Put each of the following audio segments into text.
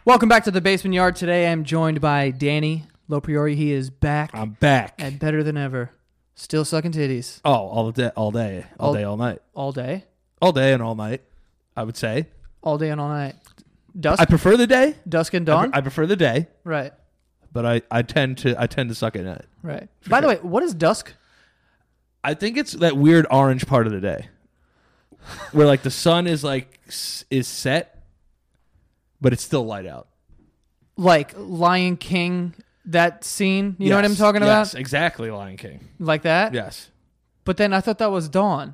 Welcome back to the Basement Yard. Today I'm joined by Danny Lopriori. He is back. I'm back. And better than ever. Still sucking titties. Oh, all day, all night. All day? All day and all night, I would say. All day and all night. Dusk? I prefer the day. Dusk and dawn? I prefer the day. Right. But I tend to suck at night. Right. By the way, what is dusk? I think it's that weird orange part of the day. Where like the sun is set, but it's still light out. Like Lion King, that scene? You know what I'm talking about? Yes, exactly, Lion King. Like that? Yes. But then I thought that was dawn.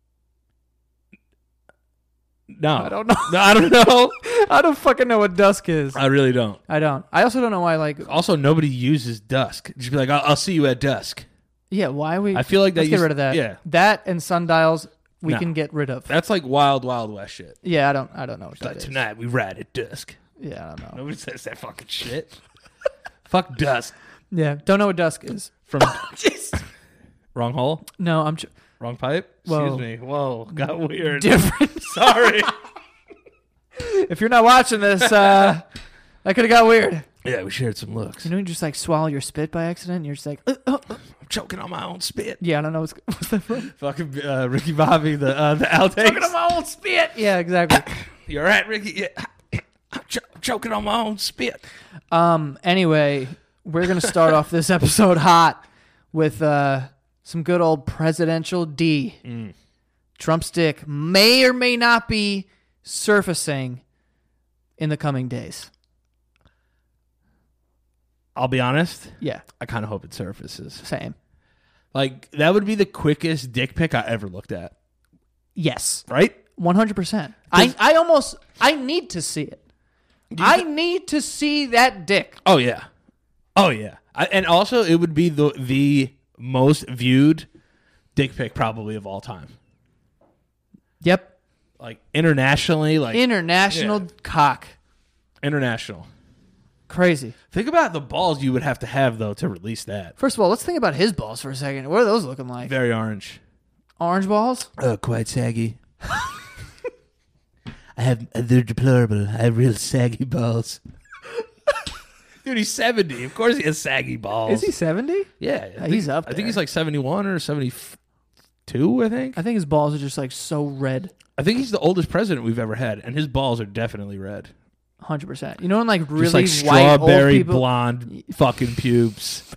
No. I don't know. No, I don't know. I don't fucking know what dusk is. I really don't. I don't. I also don't know why, like... Also, nobody uses dusk. Just be like, I'll see you at dusk. Yeah, why we... I feel like that Let's get rid of that. Yeah. That and sundials, we No. can get rid of. That's like wild, wild west shit. Yeah, I don't know what that is. Tonight we ride at dusk. Yeah, I don't know. Nobody says that fucking shit. Fuck dusk. Yeah, don't know what dusk is. From wrong hole? No, I'm... Wrong pipe? Whoa. Excuse me. Whoa, got weird. different. Sorry. If you're not watching this, that could have got weird. Yeah, we shared some looks. You know, you just like swallow your spit by accident, and you're just like... I'm choking on my own spit. Yeah, I don't know what's that from. Fucking Ricky Bobby, the outtakes. Choking on my own spit. Yeah, exactly. You're right, Ricky. Yeah. I'm choking on my own spit. Anyway, we're gonna start off this episode hot with some good old presidential D. Trump's dick may or may not be surfacing in the coming days. I'll be honest. Yeah, I kind of hope it surfaces. same. Like, that would be the quickest dick pic I ever looked at. Yes, Right? 100%. I need to see it. I need to see that dick. Oh, yeah. Oh, yeah. And also, it would be the most viewed dick pic probably of all time. Yep. Like, internationally. Like International cock. International. Crazy. Think about the balls you would have to have, though, to release that. First of all, let's think about his balls for a second. What are those looking like? Very orange. Orange balls? Quite saggy. They're deplorable. I have real saggy balls. Dude, he's 70. Of course he has saggy balls. Is he 70? Yeah. He's up I think there. he's like 71 or 72, I think. I think his balls are just like so red. I think he's the oldest president we've ever had, and his balls are definitely red. 100%. You know, in like really Just like white strawberry old people. blonde fucking pubes.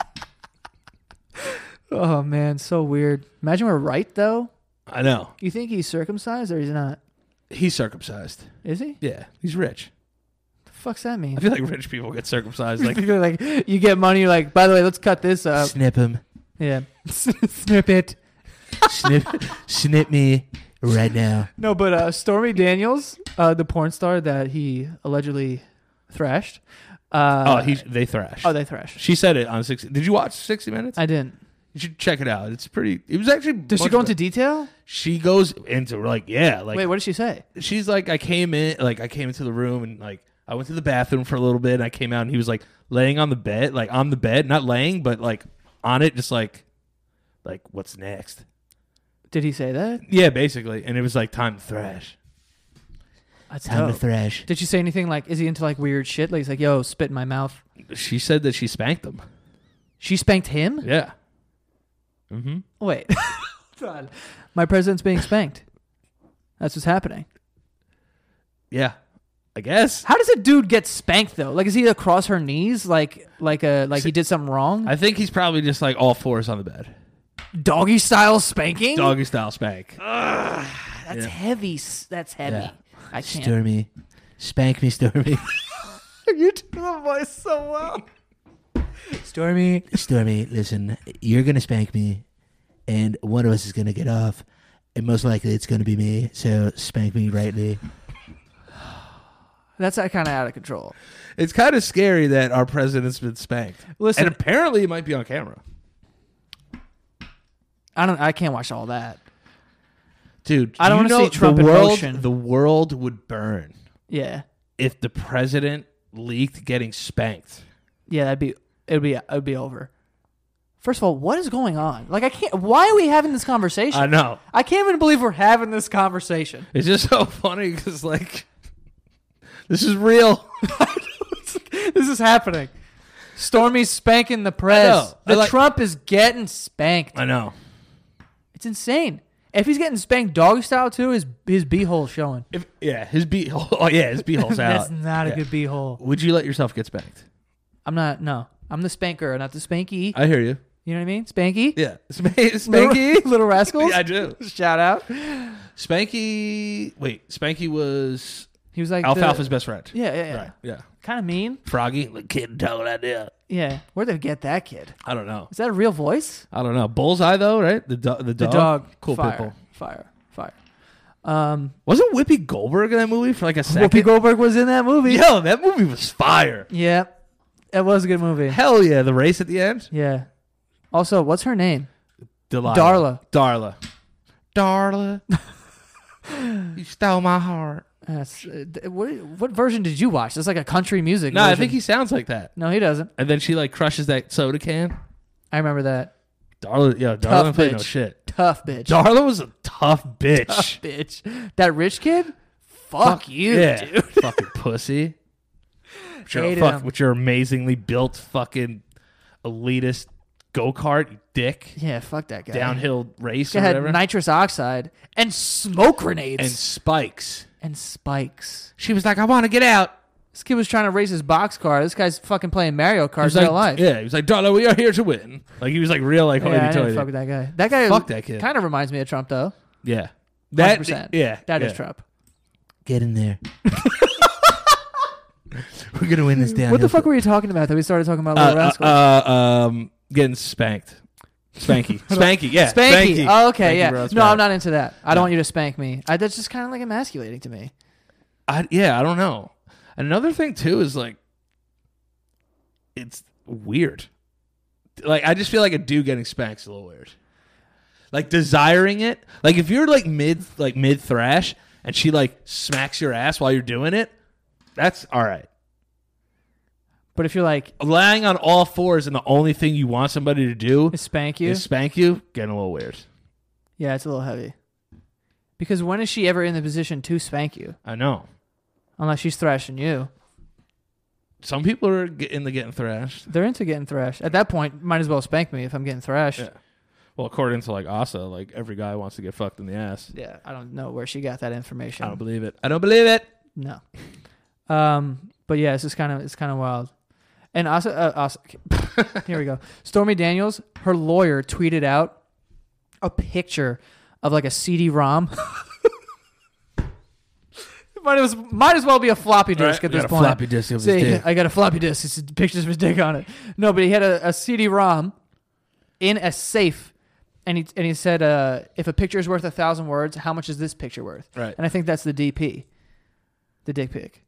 Oh man, so weird. Imagine we're right though. I know. You think he's circumcised or he's not? He's circumcised. Is he? Yeah, he's rich. The fuck's that mean? I feel like rich people get circumcised. Like, Like you get money, you're like, by the way, let's cut this up. snip him. Yeah. Snip it. Snip me right now. No, but Stormy Daniels, the porn star that he allegedly thrashed. They thrashed. Oh, they thrashed. She said it on 60. Did you watch 60 Minutes? I didn't. You should check it out. It's pretty. It was actually. Does she go into detail? She goes into like Wait, what did she say? she's like, I came into the room and like I went to the bathroom for a little bit and I came out and he was like laying on the bed, not laying, but like on it, just like what's next? Did he say that? Yeah, basically. And it was like time to thrash. That's Time dope. to thrash. Did she say anything like, is he into like weird shit? Like he's like, yo, spit in my mouth. She said that she spanked him. She spanked him? Yeah. Mm-hmm. Wait. Hold on. My president's being spanked. That's what's happening. Yeah. I guess. How does a dude get spanked though? Like, is he across her knees? Like he did something wrong? I think he's probably just like all fours on the bed. Doggy style spanking? Doggy style spank. That's heavy. That's heavy. Yeah. I can't. Stormy. Spank me, Stormy. You do the voice so well. Stormy. Stormy, listen, you're going to spank me, and one of us is going to get off, and most likely it's going to be me, so spank me rightly. That's kind of out of control. It's kind of scary that our president's been spanked. Listen, And apparently it might be on camera. I can't watch all that. Dude, I don't want wanna to see Trump in motion. The world would burn Yeah. if the president leaked getting spanked. Yeah, it'd be over. First of all, what is going on? Like, why are we having this conversation? I know. I can't even believe we're having this conversation. It's just so funny because, like, This is real. This is happening. Stormy's spanking the press. I know. Trump is getting spanked. I know. It's insane. If he's getting spanked dog style too, his beehole showing. His beehole. Oh yeah, his beehole's out. That's not a good beehole. Would you let yourself get spanked? I'm not. No, I'm the spanker, not the spanky. I hear you. You know what I mean? Spanky. Yeah, Spanky. Little Rascals. Yeah, I do. Shout out. Spanky. Wait, Spanky was He was like Alfalfa's best friend. Yeah. Right. Yeah. Kind of mean. Froggy, like kid, tell idea. Yeah. Where'd they get that kid? I don't know. Is that a real voice? I don't know. Bullseye though, right? The dog. The dog. Cool Fire. people. Fire. Wasn't Whoopi Goldberg in that movie for like a second? Whoopi Goldberg was in that movie. Yo, that movie was fire. Yeah. It was a good movie. Hell yeah, the race at the end. Yeah. Also, what's her name? Darla. You stole my heart. What version did you watch? That's like a country music No, version. I think he sounds like that. No, he doesn't. And then she like crushes that soda can. I remember that. Darla Tough didn't play no bitch. shit. Tough bitch. Darla was a tough bitch. Tough bitch. That rich kid? Fuck you, yeah, dude. fucking pussy. Hated him. With your amazingly built fucking elitist go-kart, you dick. Yeah, fuck that guy. Downhill race He or had whatever. nitrous oxide and smoke grenades. And spikes. And spikes. She was like, I want to get out. This kid was trying to race his box car. This guy's fucking playing Mario Kart He was in real like, life. yeah, he was like, Darla, we are here to win. Like, he was like real, like, Yeah, I didn't hoity-toity. fuck with that guy. That guy Fuck that kid. kind of reminds me of Trump, though. Yeah. 100%. Yeah. That is yeah. Trump. Get in there. We're gonna win this down. What the fuck were you talking about that we started talking about Little Rascals? Getting spanked. Spanky. Spanky, yeah. Spanky. Oh, okay, Spanky yeah. Bros No, back. I'm not into that. I don't want you to spank me. That's just kind of like emasculating to me. I don't know. Another thing, too, is like, it's weird. Like, I just feel like a dude getting spanked is a little weird. Like, desiring it. Like, if you're like mid thrash and she like smacks your ass while you're doing it, that's all right. But if you're like, Lying on all fours and the only thing you want somebody to do spank you, is spank you, getting a little weird. yeah, it's a little heavy. Because when is she ever in the position to spank you? I know. Unless she's thrashing you. Some people are into getting thrashed. They're into getting thrashed. At that point, might as well spank me if I'm getting thrashed. Yeah. Well, according to like Asa, like every guy wants to get fucked in the ass. Yeah, I don't know where she got that information. I don't believe it. I don't believe it. No. But yeah, it's kind of wild. And Asa here we go. Stormy Daniels, her lawyer tweeted out a picture of like a CD-ROM. might as well be a floppy disk at this point. Floppy disk of his See, dick. I got a floppy disk. It's pictures of his dick on it. No, but he had a CD-ROM in a safe, and he said, if a picture is worth 1,000 words, how much is this picture worth? Right. And I think that's the DP, the dick pic.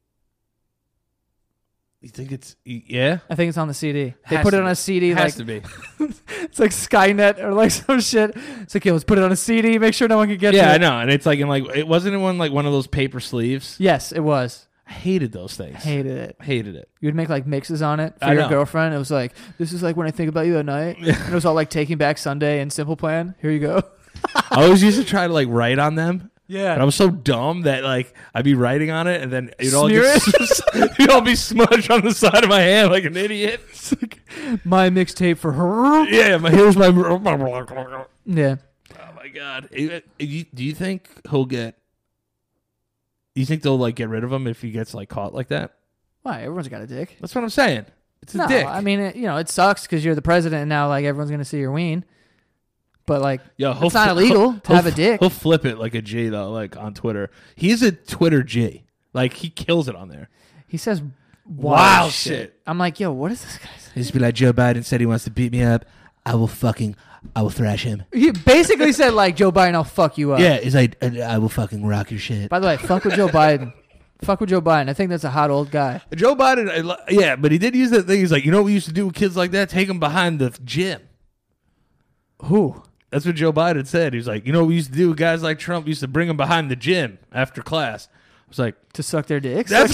You think it's yeah? I think it's on the CD. They Has put to it on be. a CD. Has like to be. It's like Skynet or like some shit. It's like, yo, let's put it on a CD. Make sure no one can get to Yeah, it. I know. And it's like in like it wasn't in one of those paper sleeves. Yes, it was. I hated those things. Hated it. Hated it. You'd make like mixes on it for I your know. girlfriend. It was like, this is like when I think about you at night. And it was all like Taking Back Sunday and Simple Plan. Here you go. I always used to try to like write on them. Yeah. But I was so dumb that like I'd be writing on it and then it'd all Smear it'd all be smudged on the side of my hand like an idiot. It's like my mixtape for her. Yeah, here's my. Oh Yeah. my god! Do you think he'll get? Do you think they'll like get rid of him if he gets like caught like that? Why? Everyone's got a dick. That's what I'm saying. It's a No, dick. I mean, it sucks because you're the president and now like everyone's going to see your ween. But like, Yo, it's not illegal to have a dick. He'll flip it like a G though, like on Twitter. He's a Twitter G. Like he kills it on there. He says Wild shit. I'm like, yo, what is this guy saying? He'll just be like, Joe Biden said he wants to beat me up. I will thrash him. He basically said like, Joe Biden, I'll fuck you up. Yeah, he's like, I will fucking rock your shit. By the way, fuck with Joe Biden. Fuck with Joe Biden. I think that's a hot old guy. Joe Biden, yeah, but he did use that thing. He's like, you know what we used to do with kids like that? Take them behind the gym. Who? That's what Joe Biden said. He was like, you know what we used to do with guys like Trump? We used to bring them behind the gym after class. I was like, To suck their dicks? that's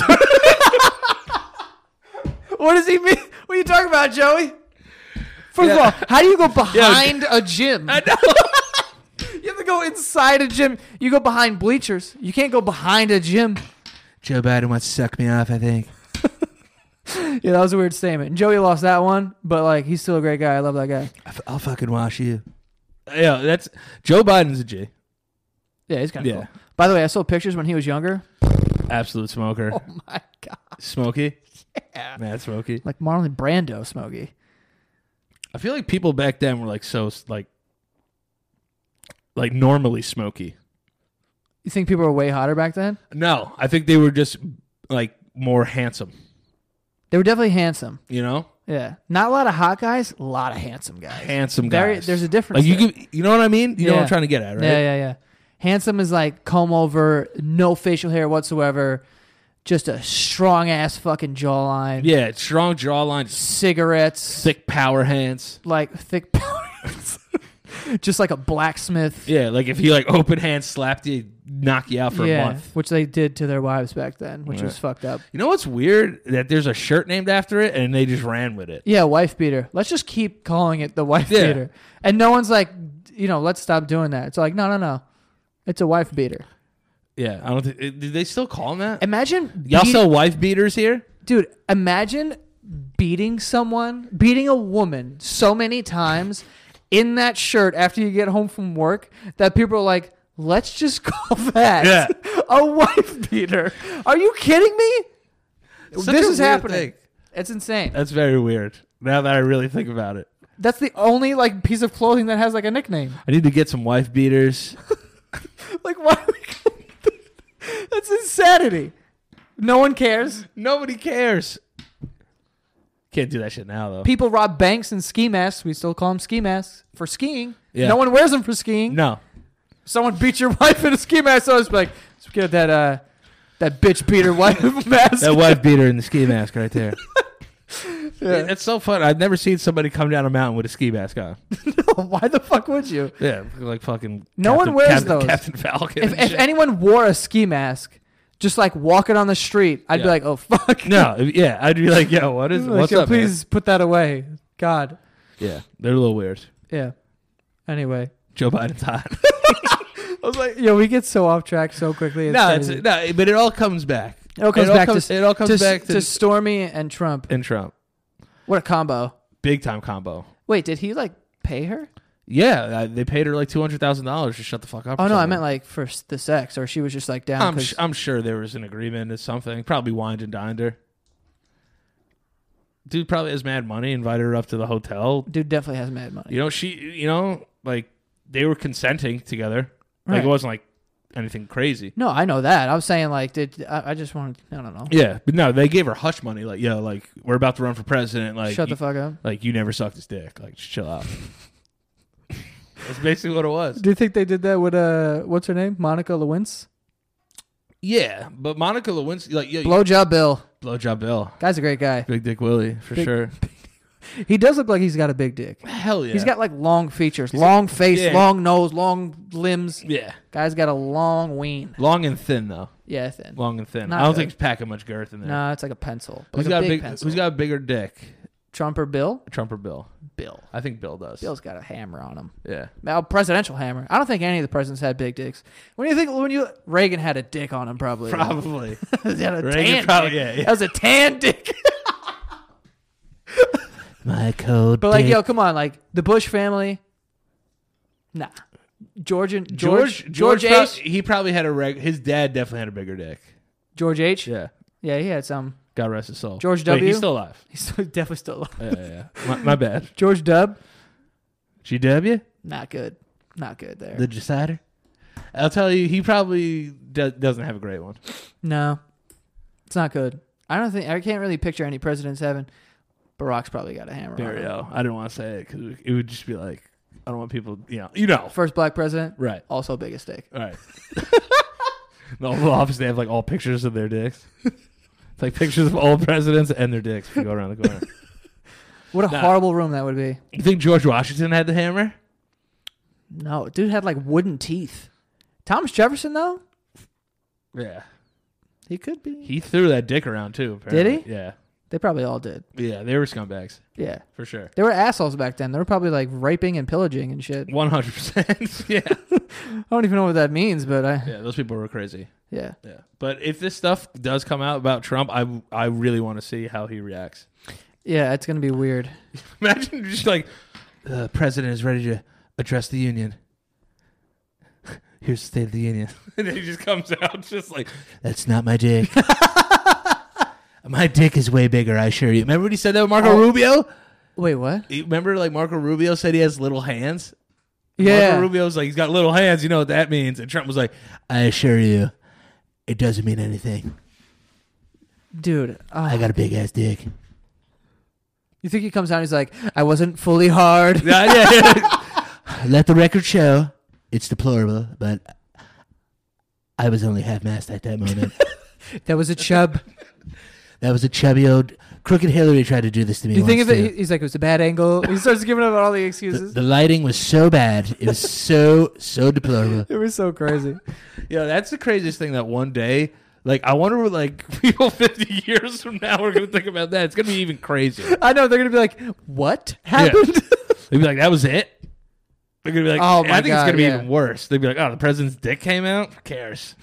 What does he mean? What are you talking about, Joey? First of Yeah. all, how do you go behind a gym? I know. You have to go inside a gym. You go behind bleachers. You can't go behind a gym. Joe Biden wants to suck me off, I think. Yeah, that was a weird statement. Joey lost that one, but like he's still a great guy. I love that guy. I'll fucking wash you. Yeah, that's Joe Biden's a G. Yeah, he's kind of Yeah. cool. By the way, I saw pictures when he was younger. Absolute smoker. Oh my god, Smokey. yeah. Mad Smokey. Like Marlon Brando, Smokey. I feel like people back then were like so like normally smoky. You think people were way hotter back then? No, I think they were just like more handsome. They were definitely handsome. You know, Yeah, not a lot of hot guys, a lot of handsome guys. handsome guys. There's a difference. Like there. you know what I mean? You know what Yeah. I'm trying to get at, right? Yeah. Handsome is like comb over, no facial hair whatsoever, just a strong ass fucking jawline. Yeah, strong jawline, Cigarettes, thick power hands. like thick powders. Just like a blacksmith. Yeah, like if he like open hand slapped you, knock you out for a month. which they did to their wives back then, which Yeah. was fucked up. You know what's weird? That there's a shirt named after it, and they just ran with it. Yeah, wife beater. Let's just keep calling it the wife Yeah. beater. And no one's like, let's stop doing that. It's like, no. It's a wife beater. Yeah, I don't think. Do they still call them that? Imagine Y'all sell wife beaters here? Dude, imagine beating a woman so many times in that shirt after you get home from work that people are like, let's just call that a wife beater. Are you kidding me? Such This a is weird happening. thing. It's insane. That's very weird. Now that I really think about it, That's the only like piece of clothing that has like a nickname. I need to get some wife beaters. Like, why are we calling that? That's insanity. No one cares. Nobody cares. Can't do that shit now though. People rob banks in ski masks. We still call them ski masks for skiing. Yeah. No one wears them for skiing. No. Someone beats your wife in a ski mask, so it's like, let's get that bitch beater wife mask. That wife beater in the ski mask right there. Yeah. It's so fun. I've never seen somebody come down a mountain with a ski mask on. Why the fuck would you? Yeah, like fucking. No one wears those. Captain Falcon. If, and if shit. anyone wore a ski mask, just like walking on the street, I'd be Yeah. like, oh fuck. No, yeah, I'd be like, yo, what is? Like, What's yo, up, man? please put that away. God. Yeah, they're a little weird. Yeah. Anyway. Joe Biden's hot. I was like, yo, we get so off track so quickly. no, crazy. but it all comes back. It all comes back to It all comes back to Stormy and Trump. and Trump. What a combo. Big time combo. Wait, did he like pay her? Yeah, they paid her like $200,000 to shut the fuck up. Oh or no, I something. meant like for the sex, or she was just like down. I'm sure there was an agreement or something. Probably wined and dined her. Dude probably has mad money. Invited her up to the hotel. Dude definitely has mad money. Like they were consenting together. Like Right. it wasn't like anything crazy. No, I know that. I was saying like, I just wanted, I don't know. Yeah, but no, they gave her hush money. Like, yo, like we're about to run for president. Like, Shut the fuck up. Like you never sucked his dick. Like, just chill out. That's basically what it was. Do you think they did that with what's her name, Monica Lewinsky? Yeah, but Monica Lewinsky, like, yeah, Blowjob Bill. blowjob Bill, Guy's a great guy. Big Dick Willie for sure. He does look like he's got a big dick. Hell yeah, He's got like long features, long face, yeah. long nose, long limbs. yeah, Guy's got a long ween. long and thin though. Yeah, thin. Long and thin. Not I don't good. think he's packing much girth in there. Nah, it's like a pencil. Who's Like got a a big big? pencil. Who's got a bigger dick? Trump or Bill? Trump or Bill? Bill. I think Bill does. Bill's got a hammer on him. Yeah. A presidential hammer. I don't think any of the presidents had big dicks. When do you think Reagan had a dick on him? Probably. Probably. He had a Reagan tan probably- dick. yeah. That was a tan dick. My code. But like, dick. yo, come on, like the Bush family. Nah. George H. He probably had his dad definitely had a bigger dick. George H. Yeah. Yeah, he had some. God rest his soul. George Wait, W? he's still alive. He's definitely still alive. Yeah. My bad. George W. GW? Not good. Not good there. The decider? I'll tell you, he probably doesn't have a great one. No, it's not good. I can't really picture any presidents having. Barack's probably got a hammer on him. Dario. I didn't want to say it because it would just be like, I don't want people, you know. First black president, Right. also biggest dick. All right. The Oval Office, they have like all pictures of their dicks. It's like pictures of all presidents and their dicks if you go around the corner. What a Nah. horrible room that would be. You think George Washington had the hammer? No, dude had like wooden teeth. Thomas Jefferson though, Yeah. he could be. He threw that dick around too. Did Apparently. Yeah. They probably all did. Yeah, they were scumbags Yeah. for sure. They were assholes back then. They were probably like raping and pillaging and shit. 100%. Yeah. I don't even know what that means, but Yeah, those people were crazy. yeah. Yeah. But if this stuff does come out about Trump, I really want to see how he reacts. Yeah, it's going to be weird. Imagine just like, the president is ready to address the union. Here's the State of the Union. And then he just comes out just like, That's not my dick. My dick is way bigger, I assure you. remember when he said that with Marco Rubio? Wait, what? Remember like Marco Rubio said he has little hands? Yeah. Marco Rubio's like, he's got little hands. You know what that means. And Trump was like, I assure you, it doesn't mean anything. Dude. I got a big ass dick. You think he comes out and he's like, I wasn't fully hard. yeah. Let the record show it's deplorable, but I was only half-mast at that moment. That was a chub. That was a chubby old crooked Hillary tried to do this to me. You think of once, it? too. He's like, it was a bad angle. He starts giving up all the excuses. The lighting was so bad. It was so deplorable. It was so crazy. Yeah, that's the craziest thing that one day, like, I wonder what, like, people 50 years from now are going to think about that. It's going to be even crazier. I know. They're going to be like, what happened? They'd be like, that was it? They're going to be like, Oh, my I think it's God, going to be yeah. even worse. They'd be like, oh, the president's dick came out? Who cares?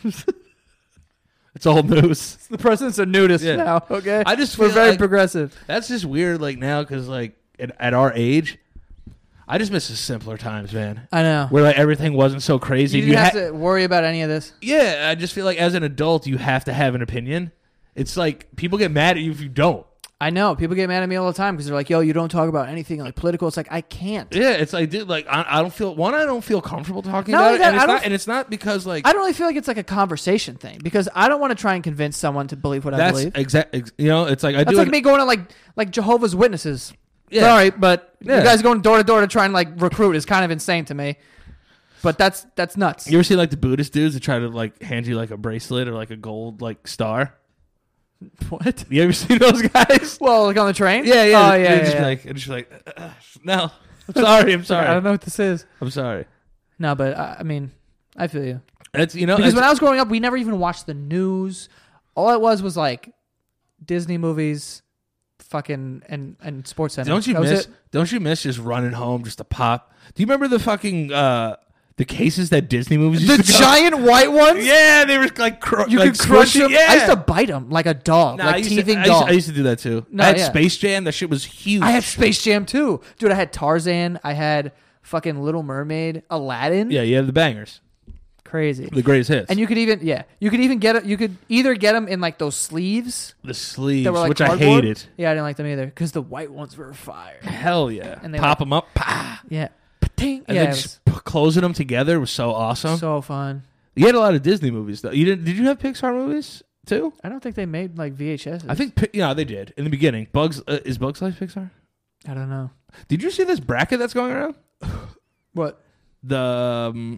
It's old news. The president's a nudist Yeah. now, okay? I just We're feel very like progressive. that's just weird, like, now, because, like, at our age, I just miss the simpler times, man. I know. Where, like, everything wasn't so crazy. You didn't have to worry about any of this. Yeah, I just feel like as an adult, you have to have an opinion. It's like people get mad at you if you don't. I know. People get mad at me all the time because they're like, yo, you don't talk about anything like political. It's like, I can't. Yeah, it's like, dude, like I don't feel comfortable talking Not about only it, that, and it's not because like I don't really feel like it's like a conversation thing because I don't want to try and convince someone to believe what I that's believe. you know, it's like I That's do like it, me going to like Jehovah's Witnesses. Yeah. Sorry, but Yeah. you guys going door to door to try and like recruit is kind of insane to me. But that's nuts. You ever see like the Buddhist dudes that try to like hand you like a bracelet or like a gold like star? What? You ever see those guys? Well, like on the train? Yeah, yeah. Oh, yeah. They're just yeah. like, no, I'm sorry, I'm sorry, I don't know what this is. I'm sorry. No, but I mean, I feel you. It's you know Because it's, when I was growing up, we never even watched the news. All it was like Disney movies, fucking and Sports Center. don't That was you miss just running home just to pop? Do you remember the fucking the cases that Disney movies used the to go? giant white ones? Yeah, they were like You like could crunch squishy. them. Yeah. I used to bite them like a dog, Nah, like I used teething to, dog. I used to do that too. No, I had yeah. Space Jam. That shit was huge. I had Space Jam too, dude. I had Tarzan. I had fucking Little Mermaid, Aladdin. Yeah, you have the bangers, Crazy. the greatest hits, And you could even get it. You could either get them in like those sleeves the sleeves, that were like which cardboard. I hated. Yeah, I didn't like them either because the white ones were fire. Hell yeah, And they pop like- them up, pah. Yeah, Pating. And Yeah, then it just closing them together was so awesome. was so fun. You had a lot of Disney movies though. You didn't? Did you have Pixar movies too? I don't think they made like VHS. I think yeah, they did in the beginning. Is Bugs Life Pixar? I don't know Did you see this bracket that's going around? what. The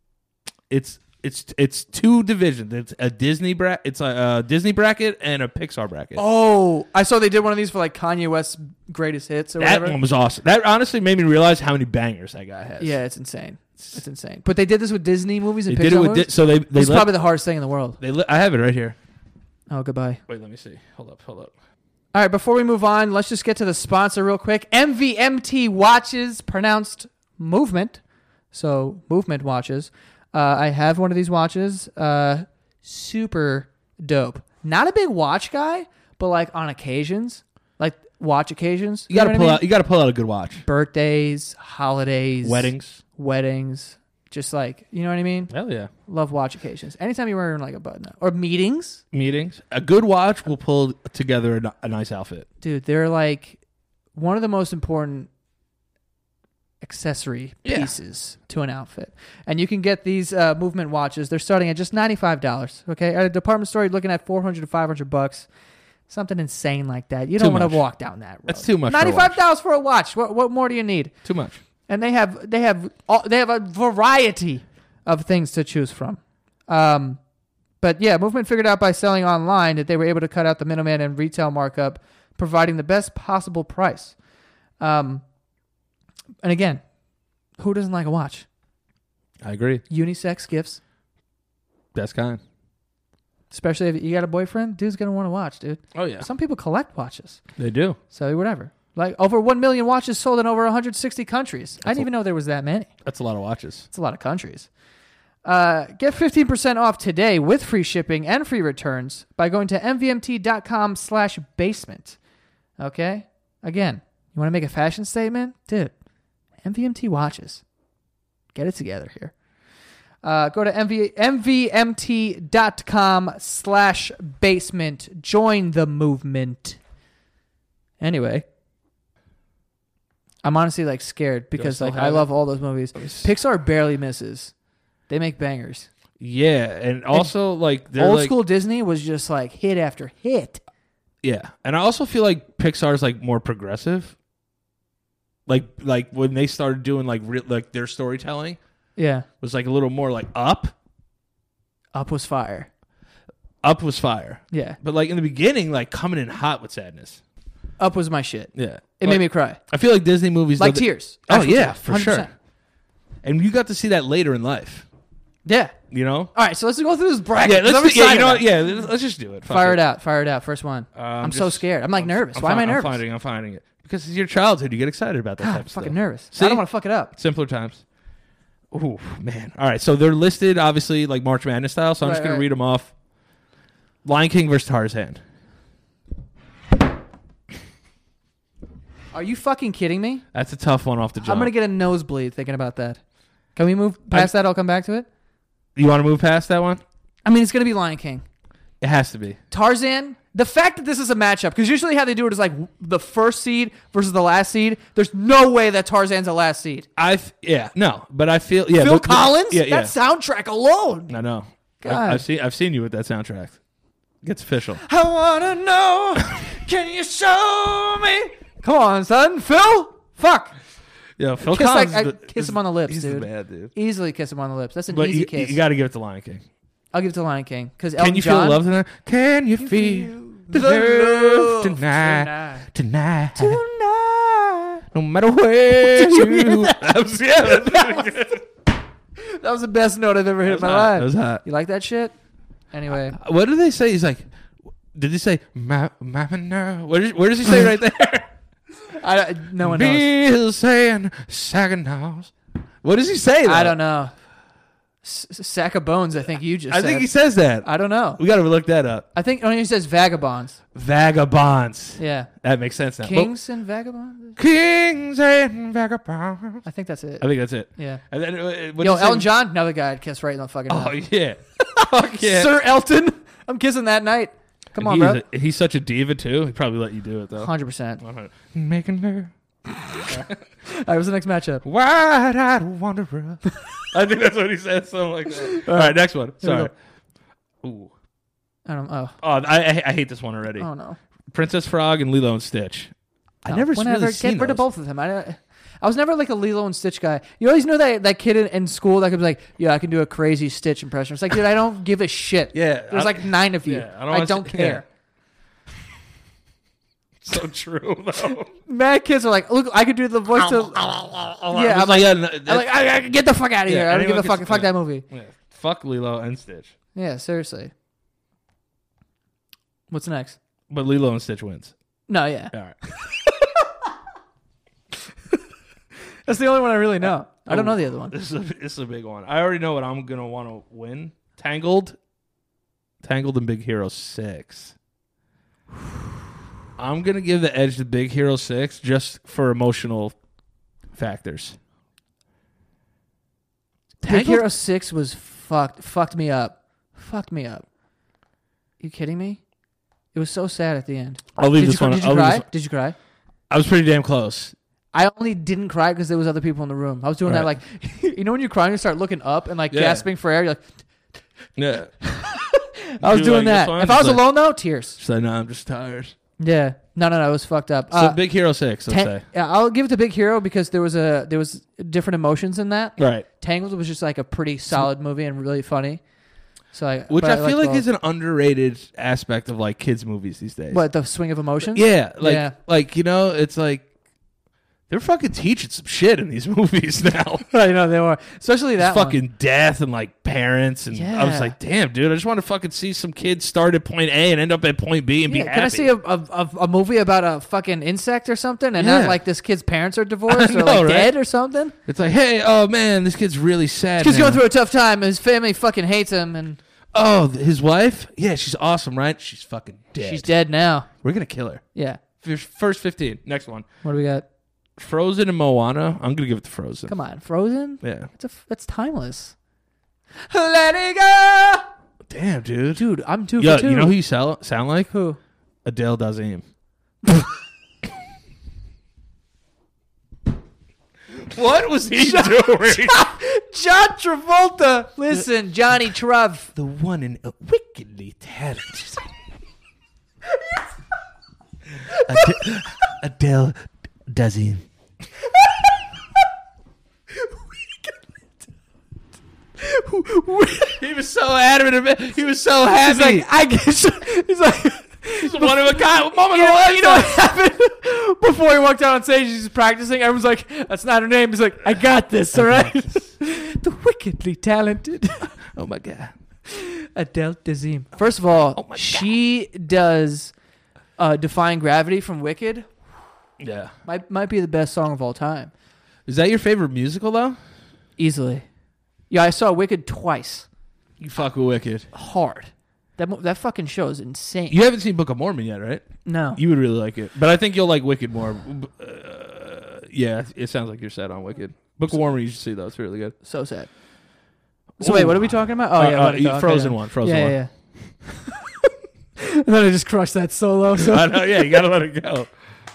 it's two divisions. It's a Disney It's a Disney bracket and a Pixar bracket. Oh, I saw they did one of these for like Kanye West's greatest hits or that whatever. one was awesome. That honestly made me realize how many bangers that guy has. Yeah, it's insane. It's insane. But they did this with Disney movies they and did Pixar it with movies. so they It's let, probably the hardest thing in the world. I have it right here. Oh, goodbye. Wait, let me see. Hold up. All right, before we move on, let's just get to the sponsor real quick. MVMT watches, pronounced movement. So, movement watches. I have one of these watches. Super dope. Not a big watch guy, but like on occasions, like watch occasions. You got to know pull what I mean? out. You got to pull out a good watch. Birthdays, holidays, Weddings. Just like, you know what I mean? Hell yeah. Love watch occasions. Anytime you're wearing like a button up. Or meetings. Meetings. A good watch will pull together a nice outfit. Dude, they're like one of the most important accessory pieces to an outfit. And you can get these movement watches. They're starting at just $95. Okay, at a department store, you're looking at $400 to $500. Something insane like that. You don't want much. to walk down that road. That's too much for a $95 for a watch. What more do you need? Too much. And they have a variety of things to choose from. But yeah, Movement figured out by selling online that they were able to cut out the middleman and retail markup, providing the best possible price. And again, who doesn't like a watch? I agree. Unisex gifts. Best kind. Especially if you got a boyfriend, dude's gonna want to watch, dude. Oh yeah, Some people collect watches, they do. so whatever. Like over 1 million watches sold in over 160 countries. I didn't even know there was that many. That's a lot of watches. It's a lot of countries. Get 15% off today with free shipping and free returns by going to mvmt.com/basement. Okay? Again, you want to make a fashion statement? Dude, MVMT watches. Get it together here. Go to mvmt.com/basement. Join the movement. Anyway, I'm honestly like scared because still like have I it? love all those movies. Pixar barely misses. They make bangers. Yeah, and also like they're Old like, school Disney was just like hit after hit. Yeah, and I also feel like Pixar's like more progressive. Like when they started doing like like their storytelling Yeah. was like a little more like Up. Up was fire. Up was fire, Yeah. but like in the beginning, like coming in hot with sadness. Up was my shit. Yeah, It made me cry. I feel like Disney movies Like though, tears. Oh Actual yeah, tears. for sure. 100%. And you got to see that later in life. Yeah. You know. All right, so let's go through this bracket. Yeah, 'cause I'm let's excited you know about what? it. Yeah, let's just do it. Fuck Fire it out. Fire it out. First one. I'm so just- scared. I'm like nervous. Why am I nervous? I'm finding it because it's your childhood. You get excited about that God, type I'm of fucking stuff. nervous. See? I don't want to fuck it up. Simpler times. Oh man! All right, so they're listed obviously like March Madness style. So I'm just Right, gonna right. read them off. Lion King versus Tarzan. Are you fucking kidding me? That's a tough one off the jump. I'm going to get a nosebleed thinking about that. Can we move past that? I'll come back to it. You want to move past that one? I mean, it's going to be Lion King. It has to be. Tarzan, the fact that this is a matchup, because usually how they do it is like the first seed versus the last seed. There's no way that Tarzan's a last seed. But I feel Phil Collins? Yeah, That soundtrack alone. I know. God. I've seen you with that soundtrack. It's official. I want to know, can you show me? Come on, son. Phil? Fuck. Yeah, Phil Kiss, Collins. kiss him on the lips, he's dude. the man, dude. Easily kiss him on the lips. That's an But easy kiss. you got to give it to Lion King. I'll give it to Lion King. Because Can you feel the love tonight? Can you feel the love tonight? Tonight. No matter where you. That was the best note I've ever hit in my That life. was hot. You like that shit? Anyway. What did they say? He's like, did he say, Mama, no? Where does he say right there? No one knows. Bill saying, Saginaws. What does he say, though? I don't know. Sack of bones, I think you just said. I think he says that. I don't know. We got to look that up. I think he says vagabonds. Vagabonds. Yeah. That makes sense now. Kings and vagabonds? Kings and vagabonds. I think that's it. I think that's it. Yeah. And then, what Yo, did he Elton say? John, another guy I'd kiss right in the fucking Oh, mouth. yeah. Fuck yeah. Sir Elton, I'm kissing that night. Come on, bro. He's such a diva, too. He'd probably let you do it, though. 100%. Making her All right, what's the next matchup? wide-eyed wanderer. I think that's what he said, something like that. All right, next one. Here we Sorry. Ooh. I don't know. I hate this one already. Oh, no. Princess Frog and Lilo and Stitch. I never Whenever, really seen get rid of those. both of them. I was never like a Lilo and Stitch guy. You always know that kid in school that could be like, yeah, I can do a crazy Stitch impression. It's like, dude, I don't give a shit. Yeah, There's like 9 of you. yeah, I don't care. So true, though. Mad kids are like, look, I could do the voice to. Yeah, I'm like, I get the fuck out of Yeah, here. I don't give a anyone fuck. gets- Fuck yeah. that movie. Fuck Lilo and Stitch. Yeah, seriously. What's next? But Lilo and Stitch wins. No, yeah. All right. That's the only one I really know. I don't know the other one. This is a big one. I already know what I'm gonna want to win. Tangled and Big Hero 6. I'm gonna give the edge to Big Hero 6 just for emotional factors. Big Hero 6 was fucked me up. Fucked me up. You kidding me? It was so sad at the end. I'll leave Did this you, one. did you cry? Did you cry? I was pretty damn close. I only didn't cry because there was other people in the room. I was doing that like, you know when you're crying, you start looking up and like Yeah. gasping for air. You're like, Yeah. I was You doing like that. this one? If I was Like- alone though, tears. So no, I'm just tired. Yeah. No, it was fucked up. So Big Hero 6, let's say. Yeah, I'll give it to Big Hero because there was different emotions in that. Right. Tangled was just like a pretty solid movie and really funny. So Which but I feel liked like both. is an underrated aspect of like kids movies these days. What, the swing of emotions? Yeah, Yeah. like you know, it's like They're fucking teaching some shit in these movies now. I know they were, especially that one. Fucking death and like parents, and I was Yeah. like, damn, dude, I just want to fucking see some kids start at point A and end up at point B and be happy. Can I see a movie about a fucking insect or something, and Yeah. not like this kid's parents are divorced I or know, like right? dead or something? It's like, hey, oh man, this kid's really sad. He's now. going through a tough time. His family fucking hates him, and Oh, his wife? Yeah, she's awesome, right? She's fucking dead. she's dead now. We're gonna kill her. Yeah. First 15. Next one. What do we got? Frozen and Moana. I'm gonna give it to Frozen. Come on, Frozen. Yeah. It's timeless. Let it go, Damn, dude. dude. I'm 2 Yeah, for 2. you know who you sound like? Who? Adele Dazeem. What was he doing? John Travolta. Listen, Johnny Trev. The one and wickedly talented Adele Dazeem. He was so adamant about it. He was so happy. He's like, I guess. He's like. He's one of a kind. Moment You of a know, you know what lifetime. happened? Before he walked out on stage, he's practicing. Everyone's like, that's not her name. He's like, I got this, all right? The wickedly talented Oh my god. Adele Dazeem. First of all, she does Defying Gravity from Wicked. Yeah. Might be the best song of all time. Is that your favorite musical though? Easily. Yeah, I saw Wicked twice. You fuck with Wicked. Hard. That fucking show is insane. You haven't seen Book of Mormon yet, right? No. You would really like it, but I think you'll like Wicked more. Yeah, it sounds like you're set on Wicked. Book of Mormon you should see though; it's really good. So sad. So wait, what are we talking about? Oh yeah, let it go. Frozen Okay. one. Frozen Yeah, one. yeah. yeah. And then I just crushed that solo. So I know. Yeah, you gotta let it go.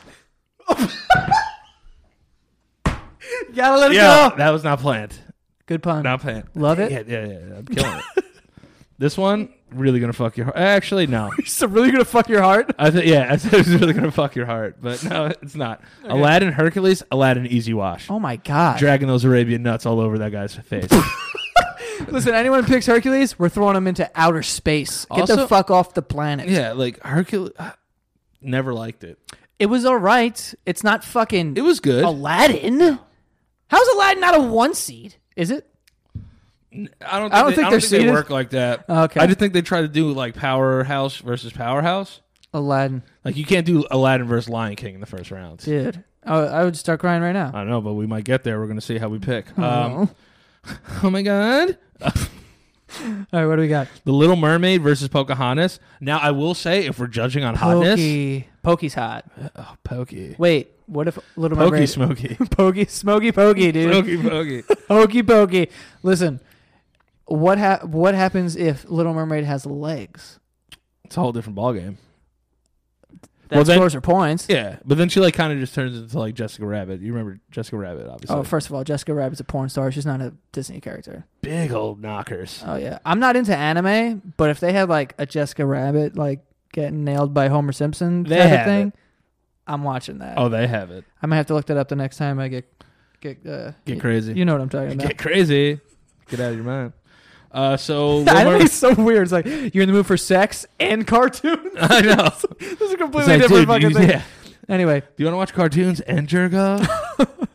you gotta let it Yeah, go. that was not planned. Good pun. Not planned. Love it. Yeah. I'm killing it. This one really gonna fuck your heart. Actually, no. So really gonna fuck your heart? I think it's really gonna fuck your heart, but no, it's not. Okay. Aladdin, Hercules, Aladdin, easy wash. Oh my god. Dragging those Arabian nuts all over that guy's face. Listen, anyone picks Hercules, we're throwing him into outer space. Get the Also- fuck off the planet. Yeah, like Hercules. Never liked it. It was alright. It's not fucking It was good. Aladdin. How's Aladdin not a 1 seed? Is it? I don't think think they're they seated. work like that. Okay. I just think they try to do like Powerhouse versus Powerhouse. Aladdin. Like you can't do Aladdin versus Lion King in the first round. Dude. I would start crying right now. I don't know, but we might get there. We're gonna see how we pick. Oh. Oh my god. All right, what do we got? The Little Mermaid versus Pocahontas. Now I will say, if we're judging on hotness, Pokey's hot. Pokey. Wait, what if Little Pokey Mermaid? Smoky. Smoky Pokey, dude. Smoky Pokey. Hokey Pokey. Listen, what happens if Little Mermaid has legs? It's a whole different ballgame. That Well, then- scores her points. Yeah, but then she like kind of just turns into like Jessica Rabbit. You remember Jessica Rabbit, obviously. Oh, first of all, Jessica Rabbit's a porn star. She's not a Disney character. Big old knockers. Oh yeah, I'm not into anime, but if they have like a Jessica Rabbit like getting nailed by Homer Simpson They type of have thing, it. I'm watching that. Oh, they have it. I might have to look that up the next time I get Get crazy. You know what I'm talking about. Get crazy. Get out of your mind. So Anime is so weird. It's like you're in the mood for sex and cartoons. I know. Those are completely It's like, different dude, fucking you- things. yeah. Anyway, Do you want to watch cartoons and jerk off?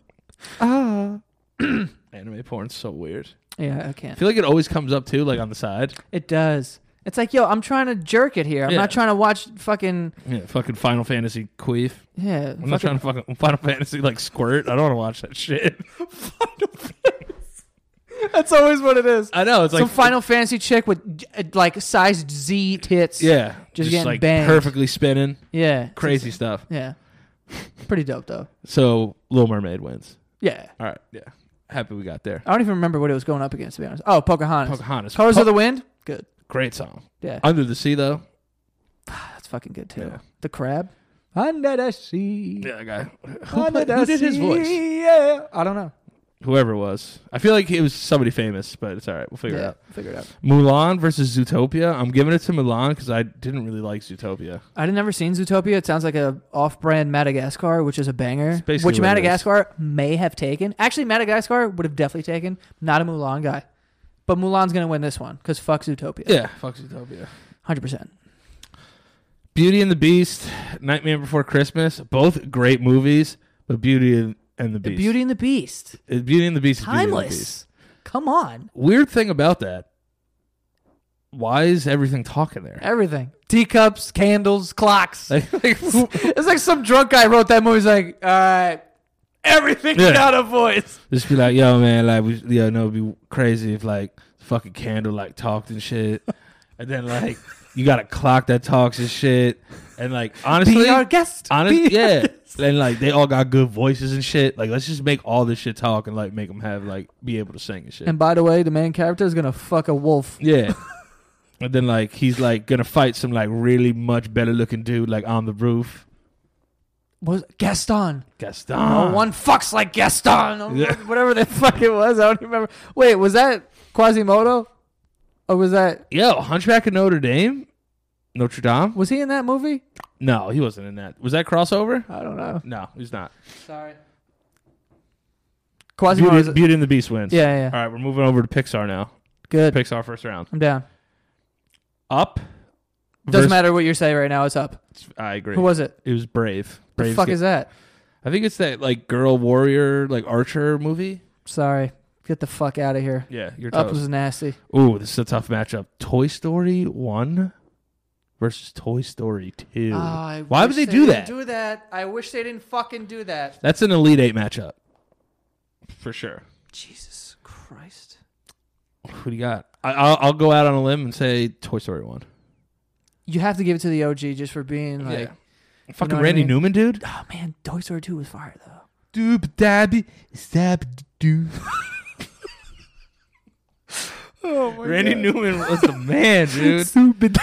Anime porn's so weird. yeah, I I can't. feel like it always comes up too, like on the side. It does. It's like, yo, I'm trying to jerk it here. I'm Yeah. not trying to watch fucking Yeah, fucking Final Fantasy queef. yeah. I'm not trying to fucking Final Fantasy like squirt. I don't want to watch that shit. That's always what it is. I know it's Some like Final Fantasy chick with like size Z tits. yeah, just getting like banged. perfectly spinning, Yeah. crazy stuff. Yeah. Pretty dope though. So Little Mermaid wins. Yeah. All right, yeah, happy we got there. I don't even remember what it was going up against, to be honest. Oh, Pocahontas. Pocahontas, Colors of the Wind? Good. great song. Yeah. Under the Sea though, That's fucking good too. Yeah. The Crab? Under the sea. yeah, that guy. Under the Who did his sea, voice? Yeah. I don't know. Whoever it was. I feel like it was somebody famous, but it's all right. We'll figure it out. Figure it out. Mulan versus Zootopia. I'm giving it to Mulan because I didn't really like Zootopia. I'd never seen Zootopia. It sounds like a off-brand Madagascar, which is a banger, basically which what it Madagascar may have taken. Actually, Madagascar would have definitely taken. Not a Mulan guy. But Mulan's going to win this one because fuck Zootopia. Yeah, fuck Zootopia. 100%. Beauty Beauty and the Beast, Nightmare Before Christmas, both great movies, but Beauty and the Beast. Beauty and the Beast. Beauty and the Beast is Beauty and the Beast. Timeless. Come on. Weird thing about that. Why is everything talking there? Everything. Teacups, candles, clocks. Like, It's like some drunk guy wrote that movie. He's like, all right, everything's Yeah. got a voice. just be like, yo, man, like, it'd be crazy if like the fucking candle like talked and shit, and then like you got a clock that talks and shit, and like honestly, Be our guest. Be yeah, our guest. and like they all got good voices and shit. Like, let's just make all this shit talk and like make them have like be able to sing and shit. And by the way, the main character is going to fuck a wolf. Yeah. And then like he's like gonna fight some like really much better looking dude like on the roof. Was Gaston. Gaston. No one fucks like Gaston. Or Yeah. whatever the fuck it was. I don't remember. Wait, was that Quasimodo? Or was that... Yo, Hunchback of Notre Dame? Notre Dame? Was he in that movie? No, he wasn't in that. Was that crossover? I don't know. No, he's not. Sorry. Quasimodo. Beauty and the Beast wins. Yeah, yeah. All right, we're moving over to Pixar now. Good. Pixar first round. I'm down. Up. Doesn't matter what you're saying right now. It's up. I agree. Who was it? It was Brave. The Brave's fuck good. is that? I think it's that like girl warrior like archer movie. Sorry. Get the fuck out of here. Yeah, you're Up toast. was nasty. Ooh, this is a tough matchup. Toy Story 1 versus Toy Story 2. I Why wish would they do didn't that? Do that. I wish they didn't fucking do that. That's an Elite 8 matchup. For sure. Jesus Christ. Who do you got? I'll go out on a limb and say Toy Story 1. You have to give it to the OG just for being like... Fucking know what I Randy mean? Newman, dude. Oh, man. Toy Story 2 was fire, though. Doop-dabby, stab-doo. Oh, my Randy Newman was the man, dude. Stupid.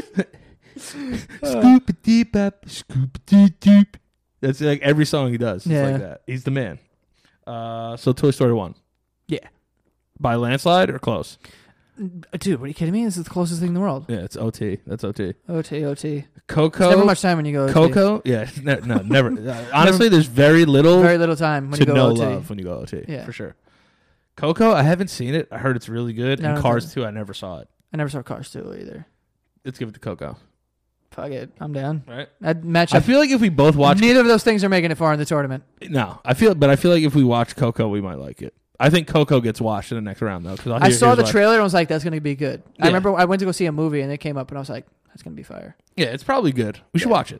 Scoop-a-dee-bop, scoop-a-dee-doop. That's like every song he does. It's Yeah. like that. He's the man. So Toy Story 1. Yeah. By landslide or close? Dude, what are you kidding me? This is the closest thing in the world. Yeah, it's OT. That's OT. OT. Coco. There's never much time when you go OT. Coco? Yeah, no, never. Honestly, there's very little Very little time when to you go no OT. love when you go OT. Yeah. For sure. Coco, I haven't seen it. I heard it's really good. No, And no, Cars no. 2, I never saw it. I never saw Cars 2 either. Let's give it to Coco. Fuck it. I'm down. Right? I'd match I up. feel like if we both watch Neither of those things are making it far in the tournament. No, I feel like if we watch Coco, we might like it. I think Coco gets watched in the next round though. I saw the trailer and I was like, that's going to be good. Yeah. I remember I went to go see a movie and it came up and I was like, that's going to be fire. Yeah, it's probably good. We should Yeah. watch it.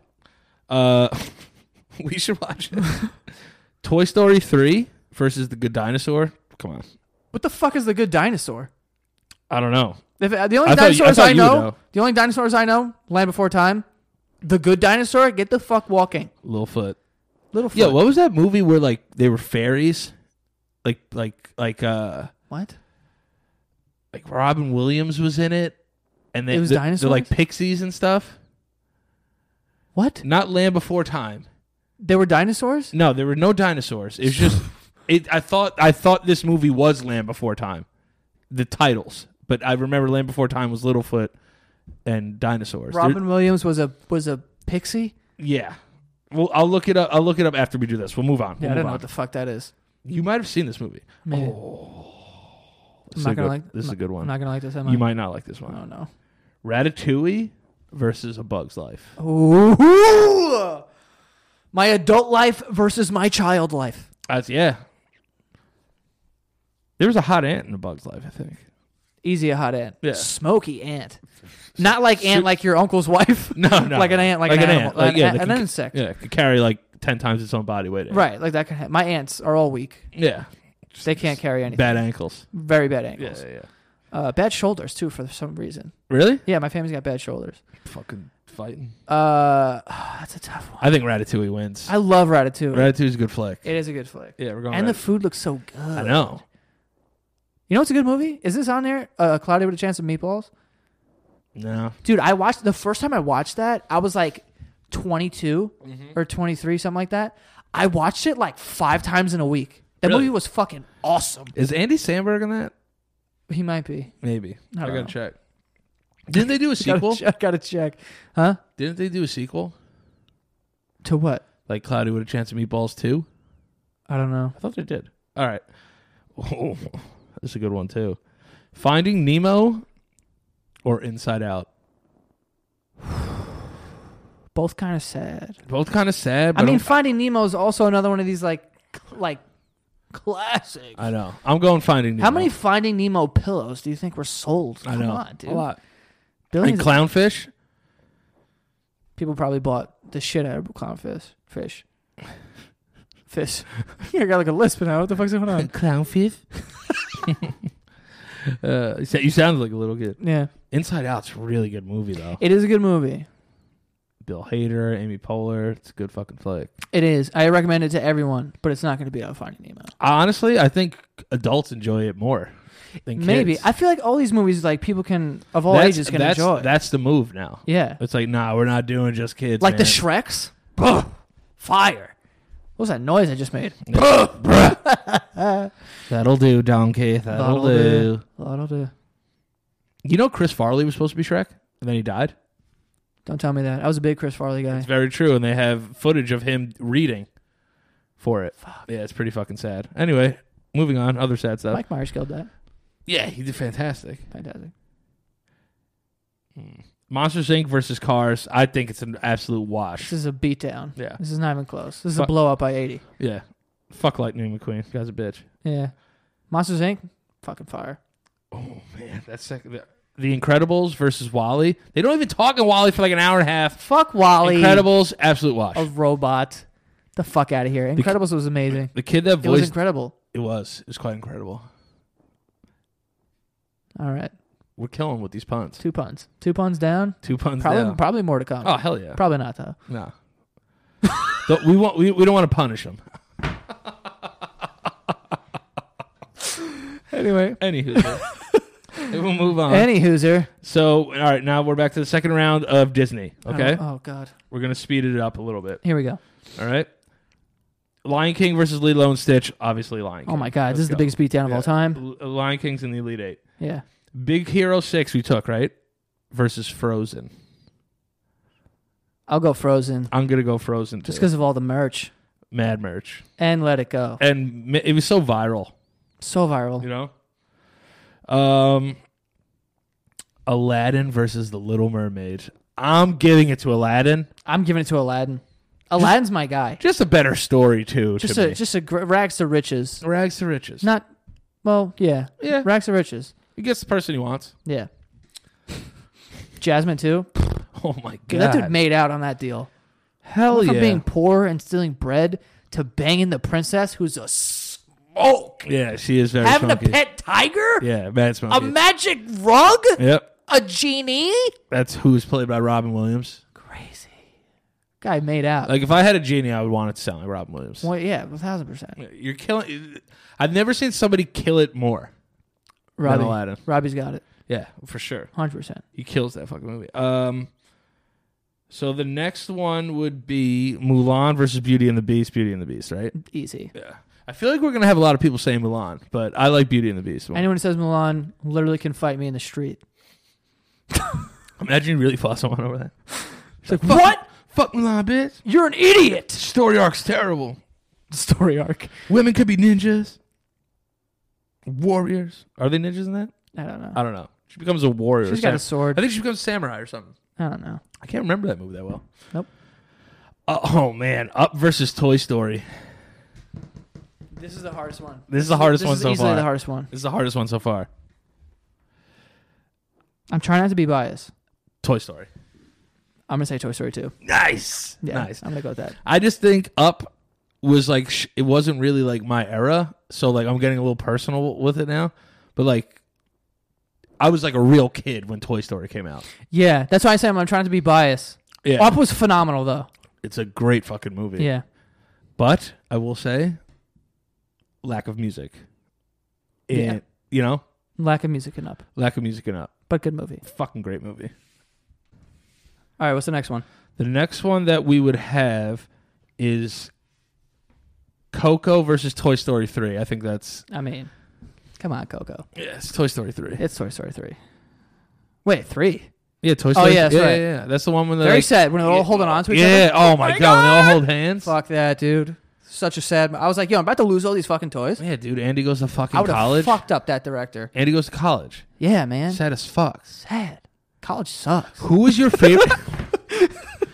We should watch it. Toy Story 3 versus The Good Dinosaur. Come on. What the fuck is the good dinosaur? I don't know. The only I thought you- I dinosaurs thought I you would know, know. the only dinosaurs I know, Land Before Time, the good dinosaur, get the fuck walking. Littlefoot. Little foot. Yeah, what was that movie where like they were fairies? Like What? Robin Williams was in it, and It was they're dinosaurs? like pixies and stuff. What? Not Land Before Time. There were dinosaurs? No, there were no dinosaurs. It was just I thought this movie was Land Before Time. The titles. But I remember Land Before Time was Littlefoot and dinosaurs. Robin Williams was a pixie? Yeah. Well, I'll look it up. I'll look it up after we do this. We'll move on. Yeah, We'll I don't move know on. what the fuck that is. You might have seen this movie. Maybe. This I'm is not gonna a good- like This is a good I'm one. not gonna like this, am I? You might not like this one. Oh no. Ratatouille versus A Bug's Life. Ooh. My adult life versus my child life. Yeah. There was a hot ant in A Bug's Life, I think. Easy a hot ant. Yeah. Smoky ant. Not like ant like your uncle's wife. No. Like an ant, like an animal. Like, yeah, an that insect. Yeah, it could carry like 10 times its own body weight. Right, like that can happen. My ants are all weak. Yeah. They can't carry anything. Bad ankles. Very bad ankles. Yeah. Bad shoulders too for some reson. Really? Yeah, my family's got bad shoulders. Fucking fighting. That's a tough one. I think Ratatouille wins. I love Ratatouille. Ratatouille's a good flick. It is a good flick. Yeah, we're going. And the Ratatouille. food looks so good. I know. You know what's a good movie? Is this on there? Cloudy with a Chance of Meatballs? No. Dude, I watched the first time I watched that, I was like 22 or 23, something like that. I watched it like 5 times in a week. That Really? movie was fucking awesome. Is Andy Samberg in that? He might be. Maybe. I I don't gotta know. check. Didn't they do a sequel? Gotta check. Huh? Didn't they do a sequel? To what? Like Cloudy with a Chance of Meatballs 2? I don't know. I thought they did. All right. Oh, this is a good one too. Finding Nemo or Inside Out? Both kind of sad. Both kind of sad. But I mean, Finding Nemo is also another one of these like like classic. I know. I'm going Finding Nemo. How many Finding Nemo pillows do you think were sold? I know. Come on, dude. A lot. Billions Like clownfish? people probably bought the shit out of clownfish. Fish. I got like a lisp now. What the fuck's going on? Clownfish. You sound like a little kid. Yeah. Inside Out's a really good movie, though. It is a good movie. Bill Hader, Amy Poehler. It's a good fucking flick. It is. I recommend it to everyone, but it's not going to be out Finding Nemo. Honestly, I think adults enjoy it more than kids. Maybe. I feel like all these movies, like people can of all ages can enjoy. That's the move now. Yeah. It's like, nah, we're not doing just kids. Like the man. Shreks. Fire. What was that noise I just made? That'll do, donkey. That'll do. That'll do. You know Chris Farley was supposed to be Shrek, and then he died? Don't tell me that. I was a big Chris Farley guy. It's very true, and they have footage of him reading for it. Yeah, it's pretty fucking sad. Anyway, moving on. Other sad stuff. Mike Myers killed that. Yeah, he did fantastic. Fantastic. Monsters, Inc. versus Cars. I think it's an absolute wash. This is a beatdown. Yeah. This is not even close. This is a blow up by 80. Yeah. Fuck Lightning McQueen. You guy's a bitch. Yeah. Monsters, Inc. Fucking fire. Oh, man. That's second. The Incredibles versus Wall-E. They don't even talk in Wall-E for like an hour and a half. Fuck Wall-E. Incredibles, absolute wash. A robot. The fuck out of here. Incredibles was amazing. The kid that It was voiced... incredible. It was quite incredible. All right. We're killing with these puns. 2 puns. 2 puns down. 2 puns down. Probably more to come. Oh, hell yeah. Probably not, though. No. we don't want to punish them. Anyway. Anywho. We'll move on. Any Hooser. So, all right, now we're back to the second round of Disney, okay? Oh, God. We're going to speed it up a little bit, Here we go. all right? Lion King versus Lilo and Stitch, obviously Lion King. Oh, my God. Let's This is the go. biggest beatdown of all time. Lion King's in the Elite Eight. Yeah. Big Hero 6 we took, right? Versus Frozen. I'll go Frozen. I'm going to go Frozen, too. Just because of all the merch. Mad merch. And Let It Go. And it was so viral, So viral. you know? Aladdin versus The Little Mermaid. I'm giving it to Aladdin. I'm giving it to Aladdin. Aladdin's my guy. Just a better story, too, to me. Just a rags to riches. Rags to riches. Not, well, yeah. Yeah. Rags to riches. He gets the person he wants. Yeah. Jasmine, too. Oh, my God. Dude, that dude made out on that deal. Hell From yeah. being poor and stealing bread to banging the princess who's a smoke. Yeah, she is very Having smoky. a pet tiger? Yeah, mad A smoky. magic rug? Yep. A genie? That's who's played by Robin Williams. Crazy. Guy made out. Like, if I had a genie, I would want it to sound like Robin Williams. Well, yeah, 1,000%. You're killing... I've never seen somebody kill it more Robbie, than Aladdin. Robbie's got it. Yeah, for sure. 100%. He kills that fucking movie. So the next one would be Mulan versus Beauty and the Beast. Beauty and the Beast, right? Easy. Yeah. I feel like we're going to have a lot of people saying Mulan, but I like Beauty and the Beast more. Anyone who says Mulan literally can fight me in the street. Imagine you really fought someone over that. It's like, what? Fuck Mulan, bitch. You're an idiot. Story arc's terrible. Story arc. Women could be ninjas. Warriors. Are they ninjas in that? I don't know. I don't know. She becomes a warrior. She's got a sword. I think she becomes a samurai or something. I don't know. I can't remember that movie that well. Nope. Oh, man. Up versus Toy Story. This is the hardest one. This is the hardest one This is so easily far. the hardest one. This is the hardest one so far. I'm trying not to be biased. Toy Story. I'm going to say Toy Story 2. Nice. Yeah, Nice. I'm going to go with that. I just think Up was like, it wasn't really like my era. So like, I'm getting a little personal with it now. But like, I was like a real kid when Toy Story came out. Yeah, that's why I say I'm trying to be biased. Yeah. Up was phenomenal, though. It's a great fucking movie. Yeah. But I will say, lack of music. And, Yeah. you know, Lack of music in Up, lack of music in Up. but good movie. Fucking great movie. All right, what's the next one? The next one that we would have is Coco versus Toy Story 3. I think that's... I mean, come on, Coco. Yeah, it's Toy Story 3. It's Toy Story 3. Wait, 3? Yeah, Toy Story. yeah, that's yeah, right. yeah. That's the one when they're Very like, sad when they're all holding on to each yeah. other. Oh my god, when they all hold hands. Fuck that, dude. Such a sad... I was like, yo, I'm about to lose all these fucking toys. Yeah, dude. Andy goes to I fucking would have college. fucked up that director. Andy goes to college. Yeah, man. Sad as fuck. Sad. College sucks. Who was your favorite?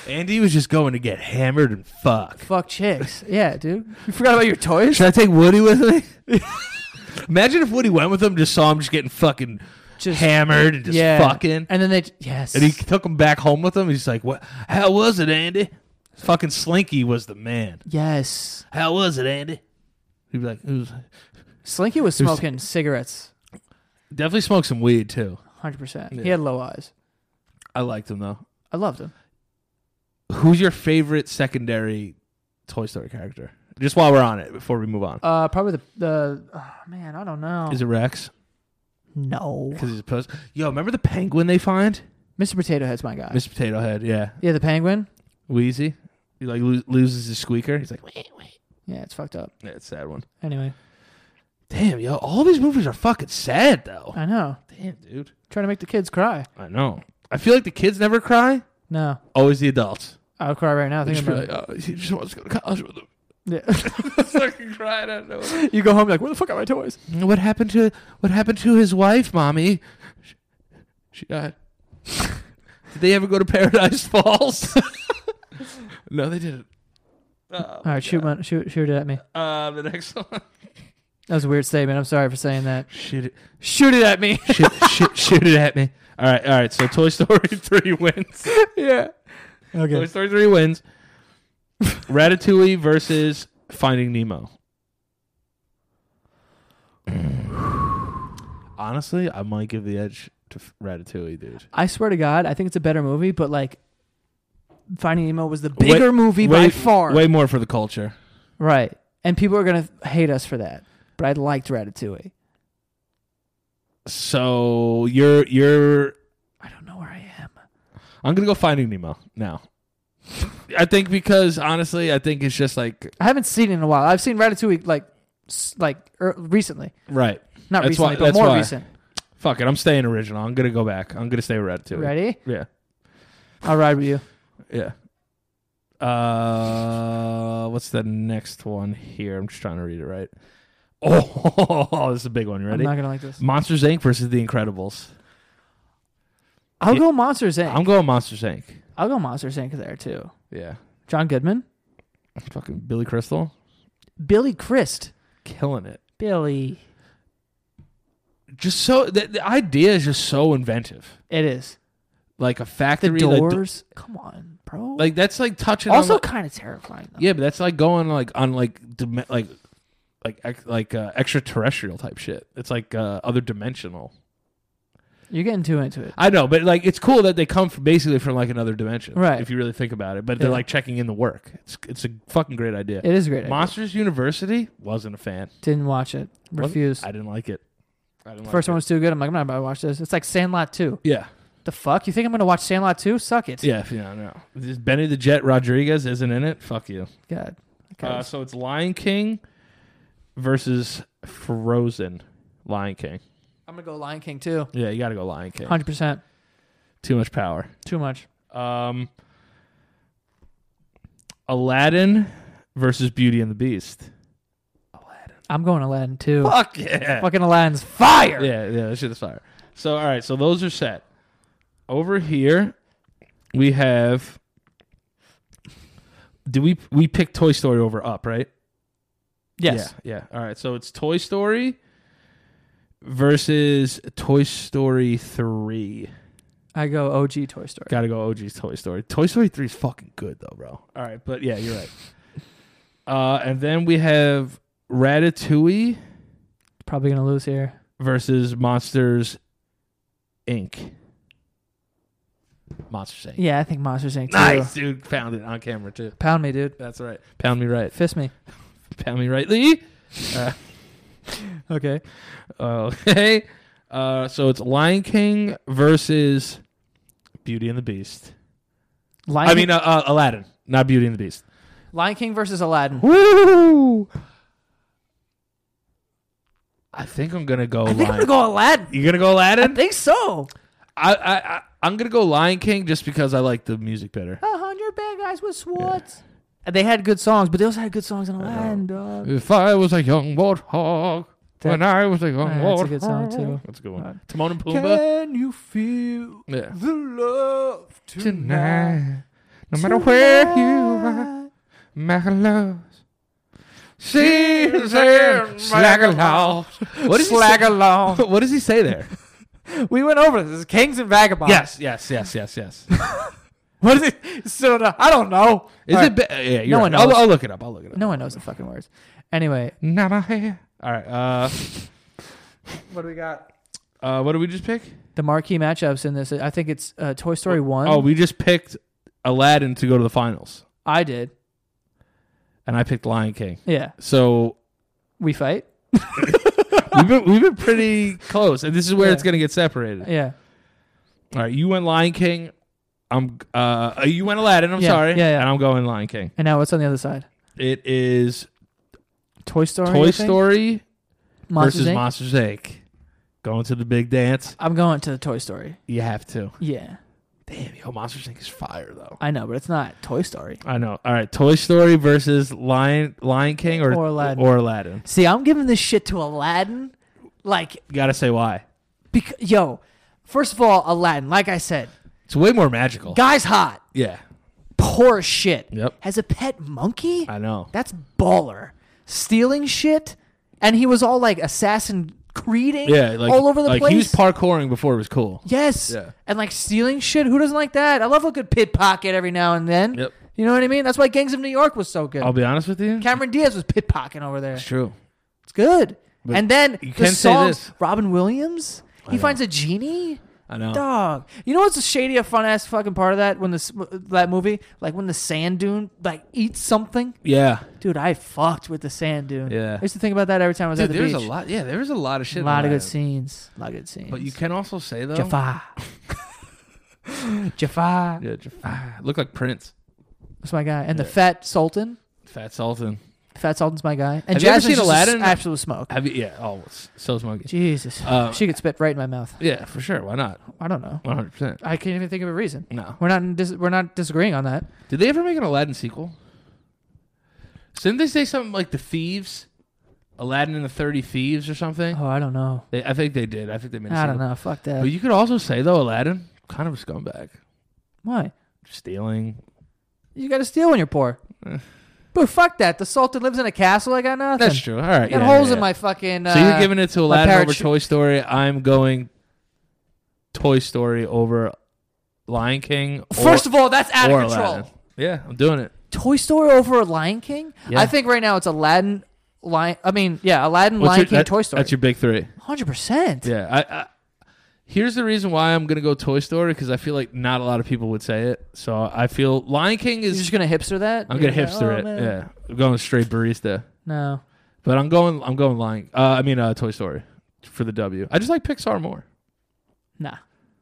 Andy was just going to get hammered and fuck. Fuck chicks. Yeah, dude. You forgot about your toys? Should I take Woody with me? Imagine if Woody went with him, just saw him just getting fucking Just hammered and just fucking. And then yes. And he took him back home with him. He's like, "What? How was it, Andy?" Fucking Slinky was the man. Yes. How was it, Andy? He'd be like, "It was." Slinky was smoking cigarettes. Definitely smoked some weed too. 100%. Yeah. He had low eyes. I liked him though. I loved him. Who's your favorite secondary Toy Story character? Just while we're on it, before we move on. Probably the oh, man, I don't know. Is it Rex? No. Because he's opposed. Yo, remember the penguin they find? Mr. Potato Head's my guy. Mr. Potato Head, yeah. Yeah, the penguin. Wheezy. He like loses his squeaker. He's like, wait. Yeah, it's fucked up. Yeah, it's a sad one. Anyway. Damn, yo, all these movies are fucking sad though. I know. Damn, dude. Trying to make the kids cry. I know. I feel like the kids never cry. No. Always the adults. I'll cry right now. They Think just be about like, oh, he just wants to go to college with him. it. Yeah. Fucking crying out of nowhere. You go home, you're like, where the fuck are my toys? What happened to his wife, Mommy? She died. Did they ever go to Paradise Falls? No, they didn't. Oh, All right, shoot it at me. the next one. That was a weird statement. I'm sorry for saying that. Shoot Shoot it at me. shoot it at me. All right. So Toy Story 3 wins. Yeah. Toy Okay. Story 3 wins. Ratatouille versus Finding Nemo. Honestly, I might give the edge to Ratatouille, dude. I swear to God, I think it's a better movie, but like Finding Nemo was the bigger movie by far. Way more for the culture. Right. And people are going to hate us for that. But I liked Ratatouille. So you're I don't know where I am. I'm going to go Finding Nemo now. I think because honestly, I think it's just like I haven't seen it in a while. I've seen Ratatouille recently. right. Not That's recently, why- but that's more why. recent. Fuck it, I'm staying original. I'm going to go back. I'm going to stay with Ratatouille. Ready? Yeah. I'll ride with you. Yeah. What's the next one here? I'm just trying to read it right. Oh, this is a big one. You ready? I'm not going to like this. Monsters Inc. versus The Incredibles. I'll go Monsters Inc. I'm going Monsters Inc. I'll go Monsters Inc. there too. Yeah. John Goodman. Fucking Billy Crystal. Billy Crist. Killing it. Billy. Just so, the idea is just so inventive. It is. Like a The factory. doors. Come on, bro. Like that's like touching also on kind of terrifying though. yeah, but that's like going like on extraterrestrial type shit. It's like other dimensional. You're getting too into it. I know, but like it's cool that they come from basically from like another dimension, Right. if you really think about it. But they're Yeah. like checking in the work. It's a fucking great idea. It is a great. idea. Monsters University, wasn't a fan. Didn't watch it. Refused. I didn't like it. First one was too good. I'm like, I'm not about to watch this. It's like Sandlot 2. Yeah. The fuck? You think I'm going to watch Sandlot 2? Suck it. Yeah, no. This Benny the Jet Rodriguez isn't in it. Fuck you. God. Okay. So it's Lion King versus Frozen. Lion King. I'm going to go Lion King too. Yeah, you got to go Lion King. 100%. Too much power. Too much. Aladdin versus Beauty and the Beast. I'm going Aladdin too. Fuck yeah. Fucking Aladdin's fire. Yeah, that shit is fire. So, all right, so those are set. Over here, we have... We pick Toy Story over Up, right? Yes. Yeah. All right, so it's Toy Story versus Toy Story 3. I go OG Toy Story. Gotta go OG's Toy Story. Toy Story 3 is fucking good, though, bro. All right, but yeah, you're right. And then we have Ratatouille Probably going to lose here. versus Monsters, Inc. Monsters, Inc. Yeah, I think Monsters Inc. too. Nice, dude. Found it on camera, too. Pound me, dude. That's right. Pound me right. Fist me. Pound me right, Lee. Okay. Okay. So it's Lion King versus Beauty and the Beast. Aladdin, not Beauty and the Beast. Lion King versus Aladdin. Woo! I think I'm gonna go. I think I'm going to go Aladdin. You gonna go I Aladdin? think so. I'm gonna go Lion King just because I like the music better. 100 bad guys with swords. And they had good songs, but they also had good songs in Aladdin, dog. If I was a young warthog, when I was a young warthog. That's a good song, too. That's a good one. Timon and Pumbaa. Can you feel Yeah. the love Tonight. No matter where you are, make love. Seems slag along. What does Slag along. What does he say there? We went over this. This is Kings and Vagabonds. Yes. What is it? So, I don't know. Is All it? right. Yeah, you're No right. one knows. I'll look it up. No one knows the fucking words. Anyway, Not my hair. All right. what do we got? What did we just pick? The marquee matchups in this. I think it's Toy Story 1. Oh, we just picked Aladdin to go to the finals, I did. and I picked Lion King. Yeah. So We fight. we've been pretty close, and this is where Yeah. it's gonna get separated. Yeah. All right, you went Lion King. You went Aladdin. I'm Yeah, sorry. yeah. And I'm going Lion King. And now what's on the other side? It is Toy Story. Toy I think? Story Monsters, versus Inc. Monsters Inc. Going to the big dance. I'm going to the Toy Story. You have to. Yeah. Damn, yo, Monsters Inc. is fire though. I know, but it's not Toy Story. I know. All right, Toy Story versus Lion King or Aladdin. See, I'm giving this shit to Aladdin. Like, You gotta say why. First of all, Aladdin, like I said, It's way more magical. guy's hot. Yeah, Poor as shit. Yep. Has a pet monkey? I know. That's baller. Stealing shit? And he was all like Assassin Creeding Yeah, like all over the like place. he was parkouring before it was cool. Yes. Yeah. And like stealing shit. Who doesn't like that? I love a good pit pocket every now and then. Yep. You know what I mean? That's why Gangs of New York was so good. I'll be honest with you. Cameron Diaz was pit pocketing over there. It's true. It's good. But and then you the can say songs, this. Robin Williams, he know. finds a genie. I know. Dog. You know what's a shady, a fun ass fucking part of that? When that movie, like when the sand dune like eats something. Yeah. Dude, I fucked with the sand dune. Yeah. I used to think about that every time I was at Dude, the there's beach. a lot. Yeah, there was a lot of shit. A lot of in good that. scenes. A lot of good scenes. But you can also say though. Jafar. Jafar. Yeah, Jafar. Look like Prince. That's my guy. And the Fat Sultan. Fat Sultan. Fat Sultan's my guy. And Have you ever Jasmine's seen just Aladdin? absolute smoke. Have you? Yeah. Oh, so smoky. Jesus. She could spit right in my mouth. Yeah, for sure. Why not? I don't know. 100%. I can't even think of a reason. No. We're not disagreeing on that. Did they ever make an Aladdin sequel? Didn't they say something like the Thieves, Aladdin and the 30 Thieves or something? Oh, I don't know. I think they did. I think they made. A I don't sequel. know. Fuck that. But you could also say though, Aladdin kind of a scumbag, Why? stealing. You got to steal when you're poor. But fuck that. The Sultan lives in a castle. I got nothing. That's true. All right. I got holes in my fucking. So you're giving it to Aladdin over parachute- Toy Story. I'm going Toy Story over Lion King. First of all, that's out of control. Aladdin. Yeah, I'm doing it. Toy Story over Lion King? Yeah. I think right now it's Aladdin, Aladdin, What's Lion your- King, Toy Story. That's your big three. 100%. Yeah. Here's the reason why I'm going to go Toy Story, because I feel like not a lot of people would say it. So I feel Lion King You're is... just gonna hipster that? I'm going to You're hipster like, it. oh, man. Yeah. I'm going straight barista. No. But I'm going Toy Story for the W. I just like Pixar more. Nah.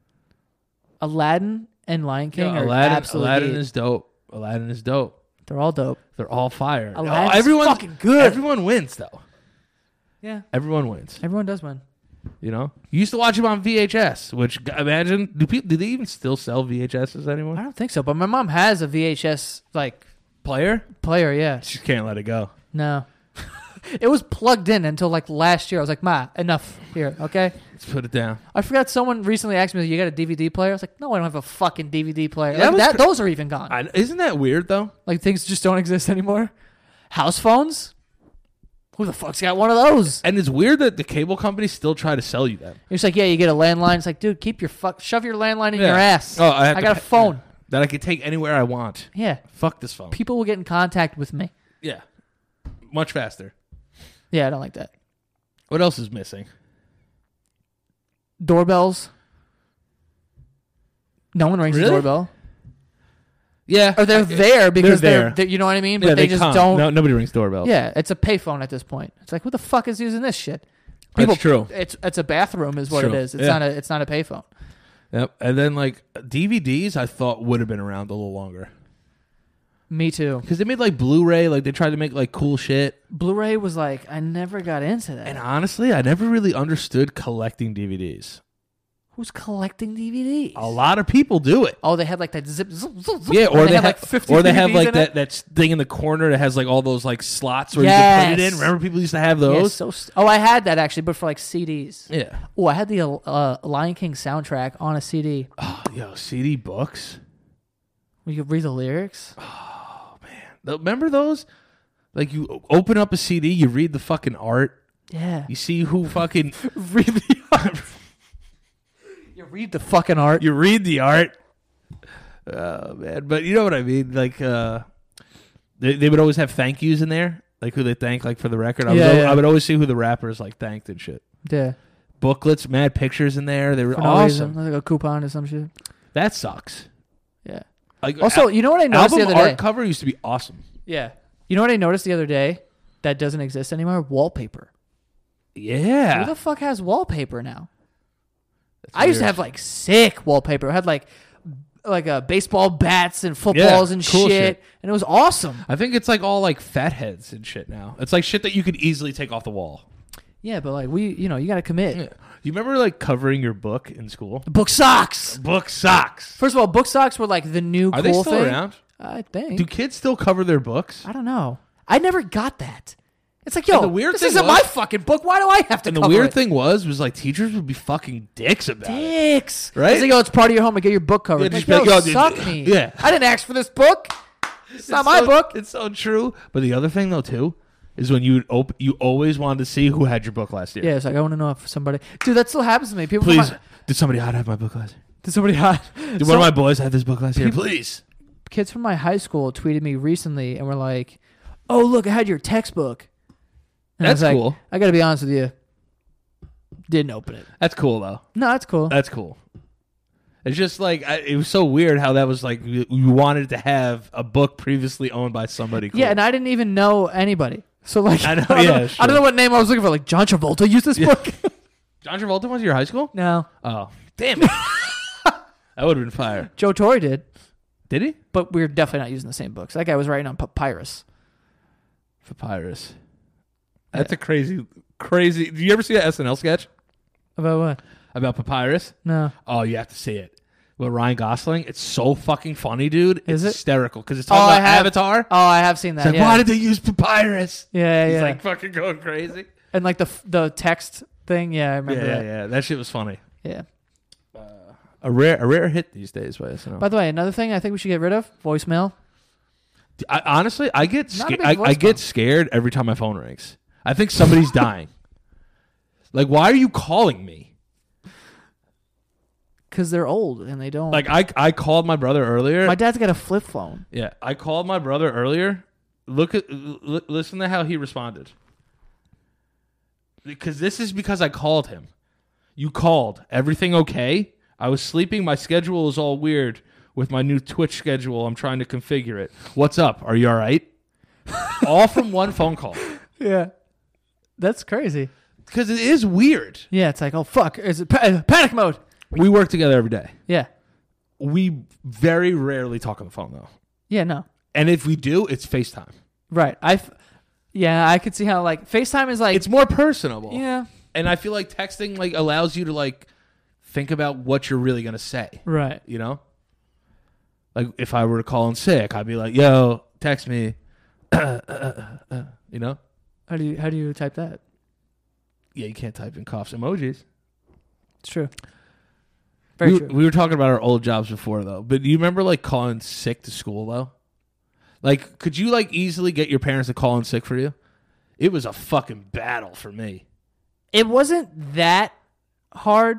Aladdin and Lion King are Aladdin absolutely. is dope. Aladdin is dope. They're all dope. They're all fire. Aladdin's Everyone's fucking good. Everyone wins though. Yeah. Everyone wins. Everyone does win. You know, you used to watch them on VHS. Which imagine do they even still sell VHSs I anymore? don't think so, but my mom has a VHS like Player? player. Yeah. She can't let it go. No. It was plugged in until like last year. I was like, Ma, enough here, okay? Let's put it down. I forgot someone recently asked me, you got a DVD player? I was like, no, I don't have a fucking DVD player. That Like, was those are even gone. Isn't that weird though? Like things just don't exist anymore. House phones? Who the fuck's got one of those? And it's weird that the cable companies still try to sell you them. It's like, yeah, you get a landline. It's like, dude, shove your landline in your ass. Oh, I got a phone. that I can take anywhere I want. Yeah. Fuck this phone. People will get in contact with me. Yeah, much faster. Yeah, I don't like that. What else is missing? Doorbells. No one rings Really? the doorbell. Yeah, Or they're there because they're they're you know what I mean? But yeah, they just come. don't. No, nobody rings doorbells. Yeah, it's a payphone at this point. It's like, who the fuck is using this shit? That's true. It's a bathroom is what True. it is. It's Yeah. not a payphone. Yep. And then like DVDs, I thought would have been around a little longer Me too. because they made like Blu-ray, like they tried to make like cool shit. Blu-ray was like, I never got into that. And honestly, I never really understood collecting DVDs. Who's collecting DVDs? A lot of people do it. Oh, they had like that zip. Yeah, or they have like 50 or they have DVDs like in it? that thing in the corner that has like all those like slots where you Yes. can put it in. Remember, people used to have Yeah, those. I had that actually, but for like CDs. Yeah. Oh, I had the Lion King soundtrack on a CD. Oh, yo, CD books. We could read the lyrics. Remember those? Like you open up a CD, you read the fucking art. Yeah. You see who fucking Read the art. You read the fucking art. you read the art. Oh man, but you know what I mean. Like they would always have thank yous in there, like who they thank, like for the record. I would always see who the rappers like thanked and shit. Yeah. Booklets, mad pictures in there. They were For no awesome. reason. Like a coupon or some shit. That sucks. Yeah. Like, Also, you know what I noticed the album other day? art cover used to be awesome. Yeah. You know what I noticed the other day that doesn't exist anymore? Wallpaper. Yeah. Who the fuck has wallpaper now? That's I used to weird. have like sick wallpaper. I had like baseball bats and footballs and cool shit. and it was awesome. I think it's like all like fatheads and shit now. It's like shit that you could easily take off the wall. Yeah, but like you got to commit. Yeah. You remember like covering your book in school? Book socks. Book socks. First of all, book socks were like the new Are cool they still thing. around? I think. Do kids still cover their books? I don't know. I never got that. It's like, yo, And the weird this thing isn't was- my fucking book. Why do I have to And the cover weird it? thing was like teachers would be fucking dicks about it. Dicks. Right? It's like, yo, it's part of your homework. Get your book covered. Yeah, Like, just be like, yo, yo, dude, suck me. yeah. I didn't ask for this book. It's not my book. It's so true. But the other thing though too is when you always wanted to see who had your book last year. Yeah, it's like, I want to know if somebody... Dude, that still happens to me. People Please, did somebody hot have my book last year? Did somebody hide? Did one of my boys have this book last year? Please. Kids from my high school tweeted me recently and were like, oh, look, I had your textbook. And I That's was like, cool. I got to be honest with you. Didn't open it. That's cool though. No, that's cool. That's cool. It's just like it was so weird how that was like you wanted to have a book previously owned by somebody. Cool. Yeah, and I didn't even know anybody. So like, I know, I yeah, don't sure. know what name I was looking for. Like, John Travolta used this book. John Travolta went to your high school? No, Oh, damn it! That would have been fire. Joe Torre did, Did he? but we were definitely not using the same books. That guy was writing on papyrus. Papyrus. That's a crazy. Do you ever see that SNL sketch About what? about Papyrus? No. Oh, you have to see it. With Ryan Gosling, it's so fucking funny, dude. Is It's it? hysterical because it's talking about Avatar. Oh, I have seen that. It's like, yeah. why did they use papyrus? yeah, He's yeah. like fucking going crazy. And like the text thing. Yeah, I remember Yeah, that. yeah, that shit was funny. Yeah. A rare hit these days by SNL. By the way, another thing I think we should get rid of: voicemail. Honestly, I get Not a scared. big I get voicemail. scared every time my phone rings. I think somebody's dying. Like, why are you calling me? Because they're old and they don't. Like, I called my brother earlier. my dad's got a flip phone. Yeah, I called my brother earlier. Listen to how he responded. Because this is because I called him. You called. Everything okay? I was sleeping. My schedule is all weird with my new Twitch schedule. I'm trying to configure it. What's up? Are you all right? All from one phone call. Yeah, that's crazy. Because it is weird. Yeah, it's like, oh fuck, is it panic mode? We work together every day. Yeah, We very rarely talk on the phone, though. yeah, no, And if we do, it's FaceTime. right. Yeah, I could see how like FaceTime is like, It's more personable. yeah, And I feel like texting like allows you to like think about what you're really gonna say. right. You know, like if I were to call in sick, I'd be like, "Yo, text me." You know? How do you type that? Yeah, you can't type in coughs emojis. It's true. Very true. We were talking about our old jobs before though, but do you remember like calling sick to school though? Like, could you like easily get your parents to call in sick for you? It was a fucking battle for me. It wasn't that hard.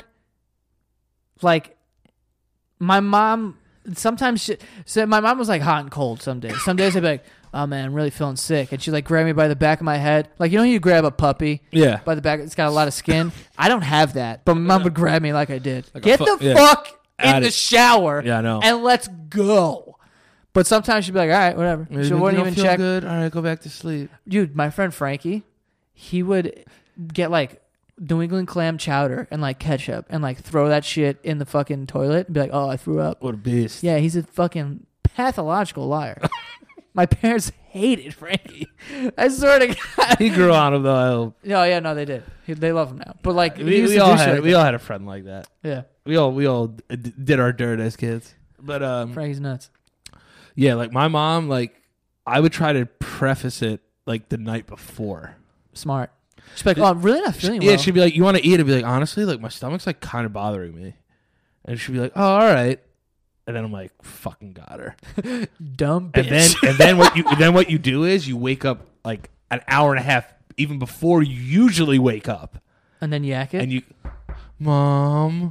Like, my mom sometimes so my mom was like hot and cold some days. Some days I'd be like, oh man, I'm really feeling sick, and she'd like grab me by the back of my head, like, you know, you grab a puppy Yeah. by the back, it's got a lot of skin. I don't have that, but my mom would grab me like I did. Like a Get fu- the yeah. fuck At in the it. shower, Yeah, I know. and let's go. But sometimes she'd be like, all right, whatever. She wouldn't even check. Good. All right, go back to sleep. Dude, my friend Frankie, he would get like New England clam chowder and like ketchup and like throw that shit in the fucking toilet and be like, oh, I threw up. What a beast. Yeah, he's a fucking pathological liar. My parents hated Frankie. I swear to God. He grew on him though. I hope. No, yeah, no, they did. They love him now. But like, he used We to all do shit had like we that. all had a friend like that. Yeah, We all did our dirt as kids. But Frankie's nuts. yeah, like my mom, like I would try to preface it like the night before. Smart. She's like, oh, I'm really not feeling Yeah, well. she'd be like, "You want to eat?" I'd be like, "Honestly, like my stomach's like kind of bothering me," and she'd be like, "Oh, all right." And then I'm like, fucking got her. Dumb bitch. And then what you do is you wake up like an hour and a half even before you usually wake up. And then yak it. And you, Mom,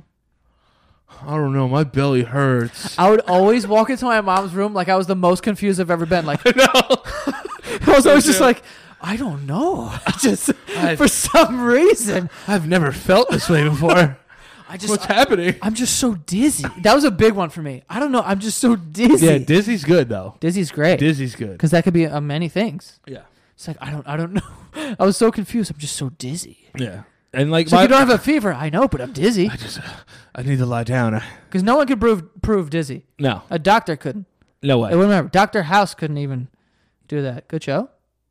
I don't know, my belly hurts. I would always walk into my mom's room like I was the most confused I've ever been. Like, No. I was always just like, I don't know. For some reason, I've never felt this way before. What's happening? I'm just so dizzy. That was a big one for me. I don't know. I'm just so dizzy. Yeah, dizzy's good though. Dizzy's great. Dizzy's good. Because that could be many things. Yeah. It's like, I don't know. I was so confused. I'm just so dizzy. Yeah. And like, So you don't have a fever. I know, but I'm dizzy. I need to lie down. Because no one could prove dizzy. No. A doctor couldn't. No way. I remember. Dr. House couldn't even do that. Good show.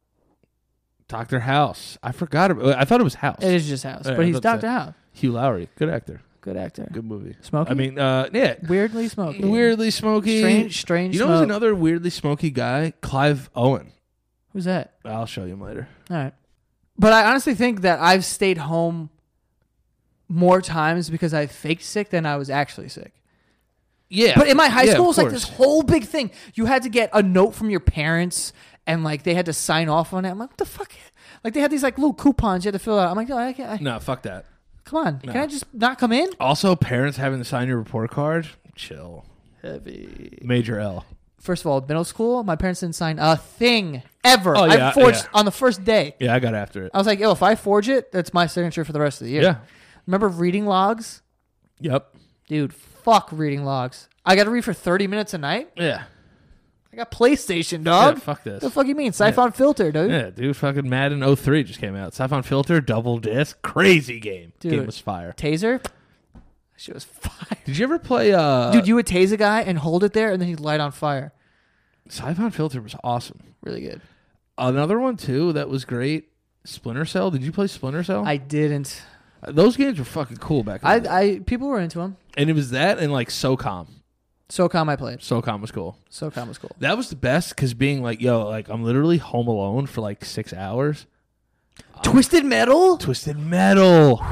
Dr. House. I forgot about. I thought it was House. It is just House, Yeah, but he's that's Dr. it. House. Hugh Lowry, good actor, Good actor. good movie. Smoky? I mean, yeah, Weirdly smoky. weirdly smoky. Strange You know, smoke. who's another weirdly smoky guy? Clive Owen. Who's that? I'll show you him later. All right. But I honestly think that I've stayed home more times because I faked sick than I was actually sick. Yeah, But in my high yeah, school, it of was like course. this whole big thing. You had to get a note from your parents, and like they had to sign off on it. I'm like, what the fuck? Like they had these like little coupons you had to fill out. I'm like, no, I can't. No, fuck that. Come on, No. can I just not come in? Also, parents having to sign your report card. Chill. Heavy. Major L. First of all, middle school, my parents didn't sign a thing ever. Oh, yeah, I forged yeah. on the first day. Yeah, I got after it. I was like, yo, if I forge it, that's my signature for the rest of the year. Yeah. Remember reading logs? Yep. Dude, fuck reading logs. I got to read for 30 minutes a night? Yeah. I got PlayStation, dog. Yeah, fuck this. The fuck you mean? Siphon Filter, dude. Yeah, dude, fucking Madden 03 just came out. Siphon Filter, double disc, crazy game. Dude. Game was fire. Taser? That shit was fire. Did you ever play Dude, you would tase a guy and hold it there, and then he'd light on fire. Siphon Filter was awesome. Really good. Another one too that was great. Splinter Cell. Did you play Splinter Cell? I didn't. Those games were fucking cool back in the day. People were into them. And it was that and like SOCOM. SOCOM I played. SOCOM was cool. SOCOM was cool. That was the best because being like, yo, like I'm literally home alone for like 6 hours. Twisted Metal? Twisted Metal.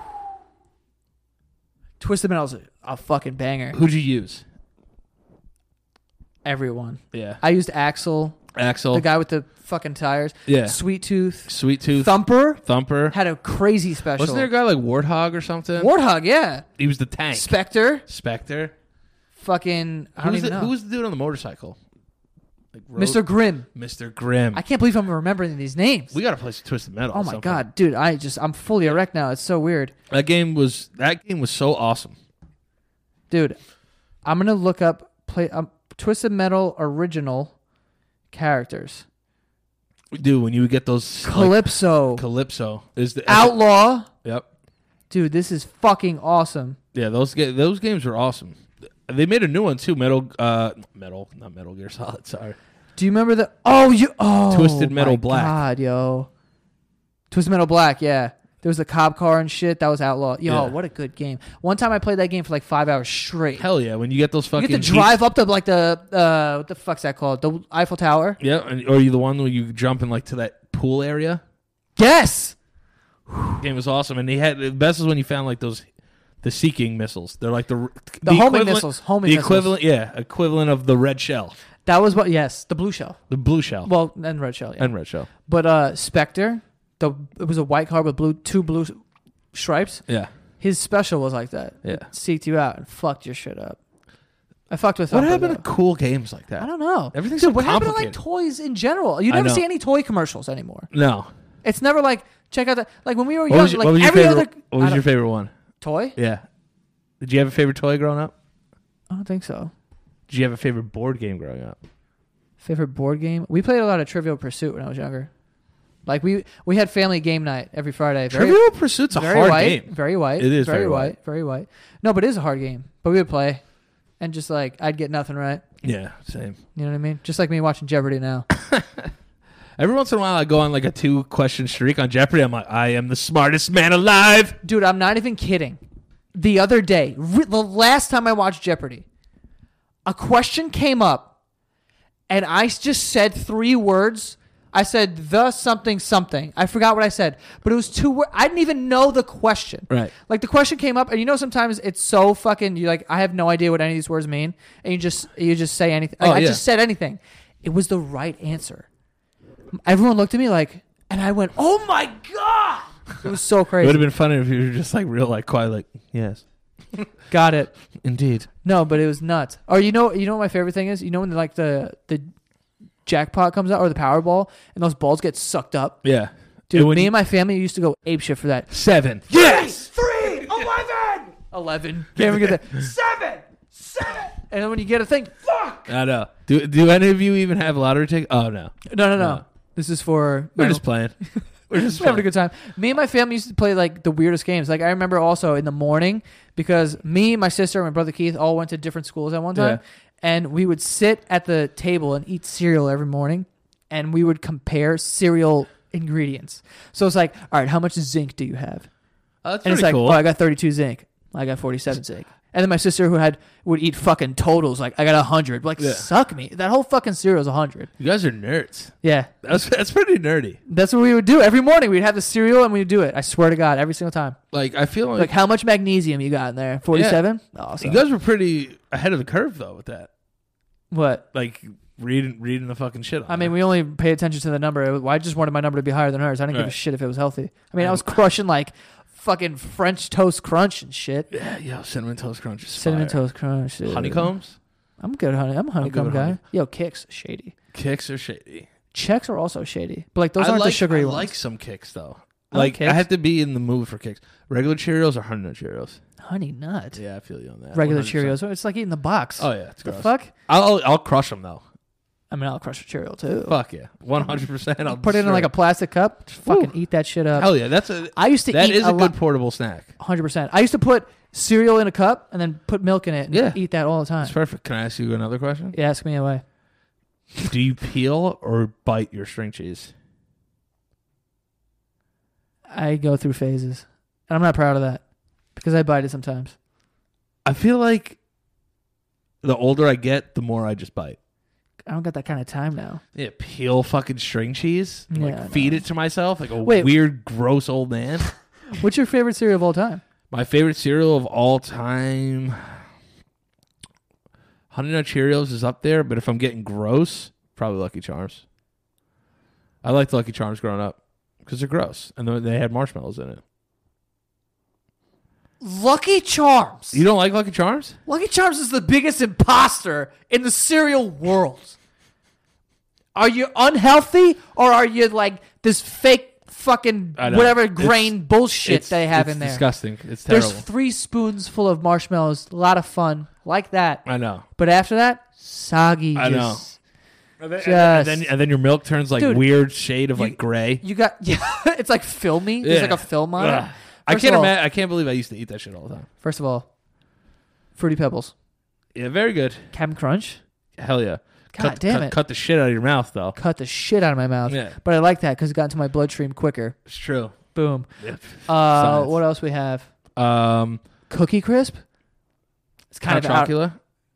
Twisted Metal's a fucking banger. Who'd you use? Everyone. Yeah. I used Axel, Axel. the guy with the fucking tires. Yeah. Sweet Tooth. Sweet Tooth. Thumper had a crazy special. Wasn't there a guy like Warthog or something? Warthog, yeah. He was the tank. Spectre. Fucking, I don't even know. Who was the dude on the motorcycle? Like Mr. Grimm. Mr. Grimm. I can't believe I'm remembering these names. We got to play some Twisted Metal. Oh at my some god, point. dude! I'm fully erect now. It's so weird, That game was so awesome. dude. I'm gonna look up Twisted Metal original characters. Dude, when you would get those Calypso, Calypso is the Outlaw. Yep. Dude, this is fucking awesome. Yeah, those games were awesome. They made a new one too, not Metal Gear Solid, sorry. Do you remember the Twisted Metal my Black. God, yo. Twisted Metal Black, yeah. There was a cop car and shit. That was Outlaw. Yo, Yeah. what a good game. One time I played that game for like 5 hours straight. Hell yeah, when you get those You fucking get to drive up to like the what the fuck's that called? The Eiffel Tower? Yeah, or you the one where you jump in like to that pool area? Yes. Game was awesome, and the best is when you found like the Seeking missiles. They're like the homing equivalent- missiles. the equivalent of the red shell, That was what? Yes, the blue shell. the blue shell, Well, and red shell. Yeah. and red shell. But Spectre, it was a white car with two blue stripes. Yeah, His special was like that. Yeah. It seeked you out and fucked your shit up. I fucked with. what Thumper, happened though. to cool games like that? I don't know. Everything's Dude, so what happened to like complicated. toys in general? You I never know. see any toy commercials anymore. No. It's never like check out that. Like when we were What young, was, your- like what was your every favorite? other What was your favorite one? toy. Yeah. Did you have a favorite toy growing up? I don't think so. Did you have a favorite board game growing up? Favorite board game? We played a lot of Trivial Pursuit when I was younger. Like we had family game night every Friday. Trivial Pursuit's a hard white, game. Very white. It is very very white. Very white. No, but it is a hard game. But we would play, and just like I'd get nothing right. Yeah, same. You know what I mean? Just like me watching Jeopardy now. Every once in a while, I go on like a 2-question streak on Jeopardy. I'm like, I am the smartest man alive. Dude, I'm not even kidding. The other day, the last time I watched Jeopardy, a question came up, and I just said 3 words. I said the something something. I forgot what I said, but it was 2 words. I didn't even know the question. Right. Like the question came up, and you know sometimes it's so fucking. You like I have no idea what any of these words mean, and you just say anything. Like, I just said anything. It was the right answer. Everyone looked at me like, and I went, "Oh my god!" It was so It crazy. would have been funny if you were just like real like quiet, like yes, Got it. indeed. No, but it was nuts. Or you know what my favorite thing is? You know when like the jackpot comes out or the Powerball and those balls get sucked up? Yeah, Dude, when me you- and my family used to go apeshit for that. 7. Yes! 3! 11! 11. Can't even get that. 7! 7! And then when you get a thing, fuck! I know. Do any of you even have lottery tickets? Oh no, No. No. This is for... we're just playing. We're just We're having a good time. Me and my family used to play like the weirdest games. Like I remember also in the morning because me, my sister, and my brother Keith all went to different schools at one time, and we would sit at the table and eat cereal every morning, and we would compare cereal ingredients. So it's like, all right, how much zinc do you have? Oh, that's And it's pretty like, cool. oh, I got 32 zinc. I got 47 zinc. And then my sister would eat fucking totals. Like I got 100. Like suck me. That whole fucking cereal is 100. You guys are nerds. Yeah. That's pretty nerdy. That's what we would do every morning. We'd have the cereal and we'd do it. I swear to God, every single time. Like I feel Like how much magnesium you got in there? 47? Awesome. you guys were pretty ahead of the curve though with that. What? Like reading the fucking shit. On I mean, we only pay attention to the number. I just wanted my number to be higher than hers. I didn't give a Right. shit if it was healthy. I mean, I was crushing like fucking French toast crunch and shit. yeah, cinnamon toast crunch. Is Cinnamon fire. toast crunch. Dude. Honeycombs. I'm good, honey. I'm a honeycomb with guy. honey. Yo, Kicks shady. Kicks are shady. Checks are also shady, but like those aren't the sugary I ones. like some Kicks though. I like Like Kix. I have to be in the mood for Kicks. Regular Cheerios or Honey Nut Cheerios. Honey nut. Yeah, I feel you on that. Regular 100%. Cheerios. It's like eating the box. Oh yeah, it's the gross. fuck? I'll crush them though. I mean, I'll crush a Cheerio too. Fuck yeah, 100%. I'll Put it in destroy like a plastic cup. Just fucking eat that shit up. Hell yeah, that's a I used to that eat is a lot. good portable snack. 100%. I used to put cereal in a cup and then put milk in it and Yeah. eat that all the time. That's perfect. Can I ask you another question? Yeah, ask me away. Do you peel or bite your string cheese? I go through phases. And I'm not proud of that because I bite it sometimes. I feel like the older I get, the more I just bite. I don't got that kind of time now. Yeah, peel fucking string cheese, Yeah, I like feed it to myself like a Wait. weird, gross old man. What's your favorite cereal of all time? My favorite cereal of all time, Honey Nut Cheerios is up there, but if I'm getting gross, probably Lucky Charms. I liked Lucky Charms growing up because they're gross, and they had marshmallows in it. Lucky Charms. You don't like Lucky Charms? Lucky Charms is the biggest imposter in the cereal world. Are you unhealthy or are you like this fake fucking I know. whatever grain bullshit they have it's in there? disgusting. It's terrible. There's 3 spoons full of marshmallows. A lot of fun. Like that. I know. But after that, soggy. I know. just- And then your milk turns like Dude, weird shade of like gray. You got it's like filmy. There's Yeah. like a film on it. Ugh. I First can't of all- imagine. I can't believe I used to eat that shit all the time. First of all, Fruity Pebbles, Yeah, very good. Captain Crunch. Hell yeah. God damn it. Cut the shit out of your mouth though. Cut the shit out of my mouth. Yeah. But I like that because it got into my bloodstream quicker. It's true. Boom. Yep. What else we have? Cookie Crisp. It's kind of out. chocolate.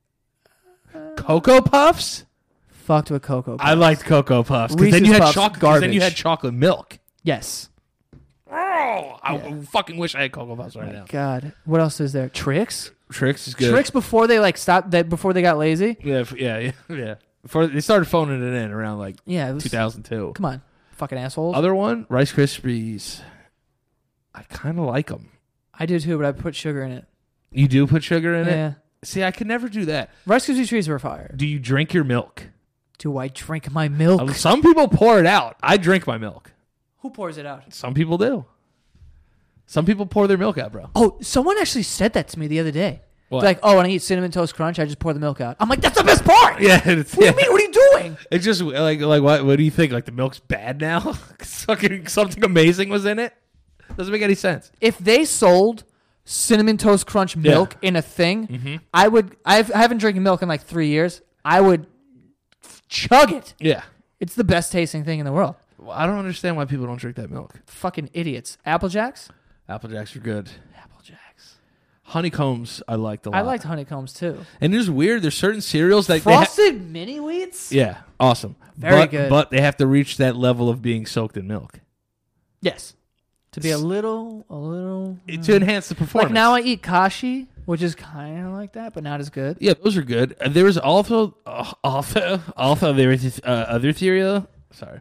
Cocoa Puffs. Fucked with Cocoa Puffs. I liked Cocoa Puffs because then Reese's you had Puffs, chocolate. 'Cause then you garbage. had chocolate milk. Yes. Oh, I fucking wish I had Cocoa Puffs right now. God. What else is there? Tricks. Tricks is good. Tricks before they like stopped. Before they got lazy. Yeah. Before they started phoning it in around like Yeah. It was, 2002. Come on, fucking assholes. Other one, Rice Krispies. I kind of like them. I do too, but I put sugar in it. You do put sugar in it? Yeah. See, I could never do that. Rice Krispies trees were fire. Do you drink your milk? Do I drink my milk? Some people pour it out. I drink my milk. Who pours it out? Some people do. Some people pour their milk out, bro. Oh, someone actually said that to me the other day. What? Like, oh, when I eat Cinnamon Toast Crunch, I just pour the milk out. I'm like, that's the best part. Yeah, it's, What do you mean? What are you doing? It's just like what do you think? Like the milk's bad now? 'Cause fucking something amazing was in it? Doesn't make any sense. If they sold Cinnamon Toast Crunch milk in a thing, I would. I haven't drinking milk in like 3 years. I would chug it. Yeah. It's the best tasting thing in the world. Well, I don't understand why people don't drink that milk. Fucking idiots. Apple Jacks. Apple Jacks are good. Apple Jacks. Honeycombs, I liked a lot. I liked honeycombs too. And it's weird. There's certain cereals that Frosted mini wheats. yeah, awesome. Very good. But they have to reach that level of being soaked in milk Yes. To be a little. to enhance the performance. Like now I eat kashi, which is kind of like that, but not as good. Yeah, those are good. There was also there was other cereal. Sorry.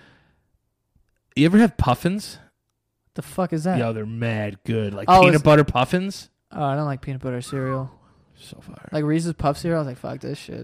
You ever have puffins? The fuck is that? Yo, they're mad good. Like Oh, peanut butter puffins. Oh, I don't like peanut butter cereal. So fire. Like Reese's Puff cereal, I was like, fuck this shit.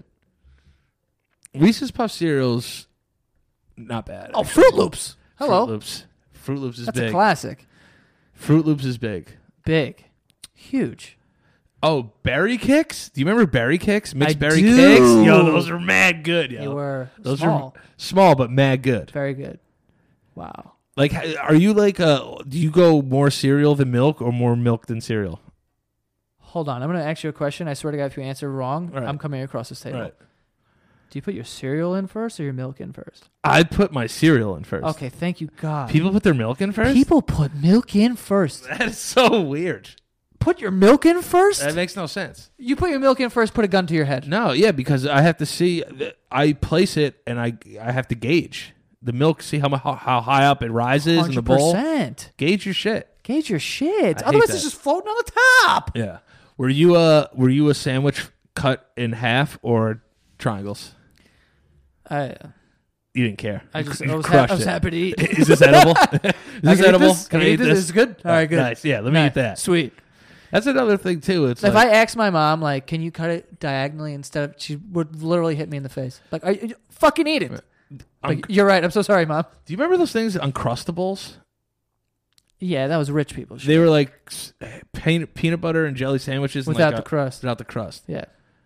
Reese's Puff cereals, not bad. Oh, actually. Fruit Loops. Hello. Fruit Loops is That's big. a classic. Fruit Loops is big. Big. Huge. Oh, berry kicks? Do you remember berry kicks? Mixed I berry do. kicks? Yo, those are mad good, yo. They were Those small. are small but mad good. Very good. Wow. Like, are you like do you go more cereal than milk or more milk than cereal? Hold on. I'm going to ask you a question. I swear to God, if you answer wrong, All right. I'm coming across this table. Right. Do you put your cereal in first or your milk in first? I'd put my cereal in first. Okay, thank you, God. People put their milk in first? People put milk in first. That is so weird. Put your milk in first? That makes no sense. You put your milk in first, put a gun to your head. No, yeah, because I have to see. I place it and I have to gauge the milk. See how high up it rises in the bowl. 100%. Gauge your shit. Gauge your shit. I hate Otherwise, that. it's just floating on the top. Yeah. Were you a sandwich cut in half or triangles? You didn't care. I You was crushed it. happy to eat. Is this edible? Is I this can eat edible? this? Can I eat this? This is good. All right, good. Nice. Yeah, let me eat that. Sweet. That's another thing too. It's If like, I asked my mom, like, can you cut it diagonally instead of, she would literally hit me in the face. Like, fucking eat it. Like, you're right. I'm so sorry, Mom. do you remember those things, Uncrustables? Yeah, that was rich people shit. They were like peanut butter and jelly sandwiches Without and the crust. Without the crust. Yeah.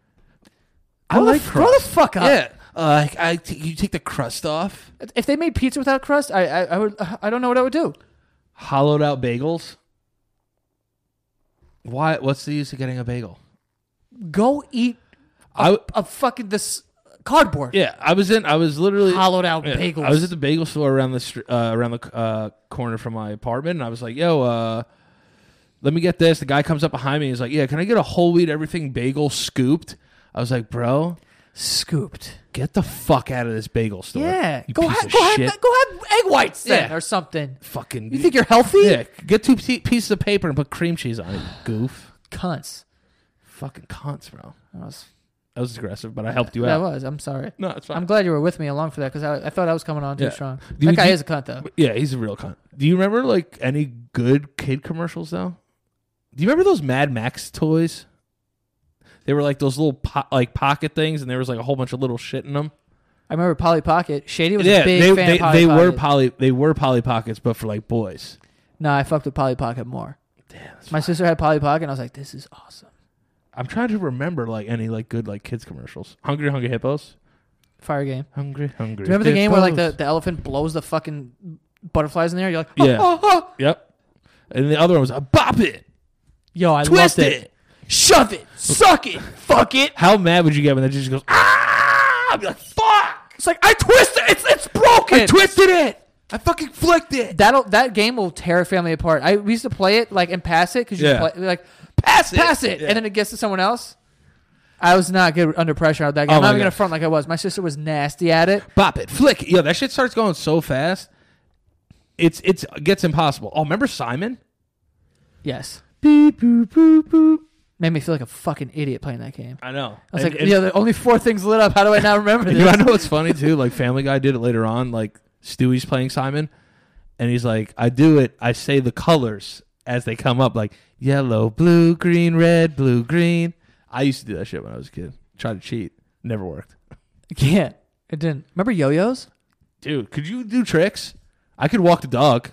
I like Grow crust. the fuck up. Yeah. You take the crust off. If they made pizza without crust, I would. I don't know what I would do. Hollowed out bagels. Why? What's the use of getting a bagel? Go eat a fucking this cardboard. Yeah, I was literally Hollowed out yeah, bagels. I was at the bagel store around the corner from my apartment, and I was like, "Yo, let me get this." The guy comes up behind me. He's like, "Yeah, can I get a whole wheat everything bagel scooped?" I was like, "Bro, Scooped. get the fuck out of this bagel store." Yeah. you Go piece have of go have shit. go have egg whites then Yeah. or something. Fucking. You think you're healthy? Yeah, get two pieces of paper and put cream cheese on it. Goof. Cunts. Fucking cunts, bro. That was aggressive, but I helped you that out. was. I'm sorry. No, it's fine. I'm glad you were with me along for that because I thought I was coming on too Yeah. strong. Do That you- guy do- is a cunt though. Yeah, he's a real cunt. Do you remember like any good kid commercials though? Do you remember those Mad Max toys? They were like those little pocket things, and there was like a whole bunch of little shit in them. I remember Polly Pocket. Shady was a big fan of Polly they Pocket. they were Polly Pockets, but for like boys. No, I fucked with Polly Pocket more. Damn, that's My sister had Polly Pocket, and I was like, this is awesome. I'm trying to remember like any like good like kids commercials. Hungry Hippos. Fire game. Hungry. Do you remember the game where like the elephant blows the fucking butterflies in there? You're like, oh, Yeah. oh, oh. Yep. And the other one was bop it, Yo, I twist loved it. Shove it. Suck it. Fuck it. How mad would you get when that just goes? Ah! I'd be like, fuck! It's like, I twisted it. It's broken. I twisted it. I fucking flicked it. That game will tear a family apart. We used to play it like and pass it because you Yeah. play like pass it, Yeah. and then it gets to someone else. I was not good under pressure at that game. Oh I'm my not even gonna God. front like I was. My sister was nasty at it. Bop it, flick it. Yo, that shit starts going so fast. It gets impossible. Oh, remember Simon? Yes, Beep boop boop boop. made me feel like a fucking idiot playing that game. I know. I was like, yeah, the only 4 things lit up. How do I now remember You this? know what's funny too? Like Family Guy did it later on. Like Stewie's playing Simon, and he's like, "I do it. I say the colors as they come up, like yellow, blue, green, red, blue, green." I used to do that shit when I was a kid. Try to cheat, never worked. Yeah, it didn't. Remember yo-yos? Dude, could you do tricks? I could walk the dog.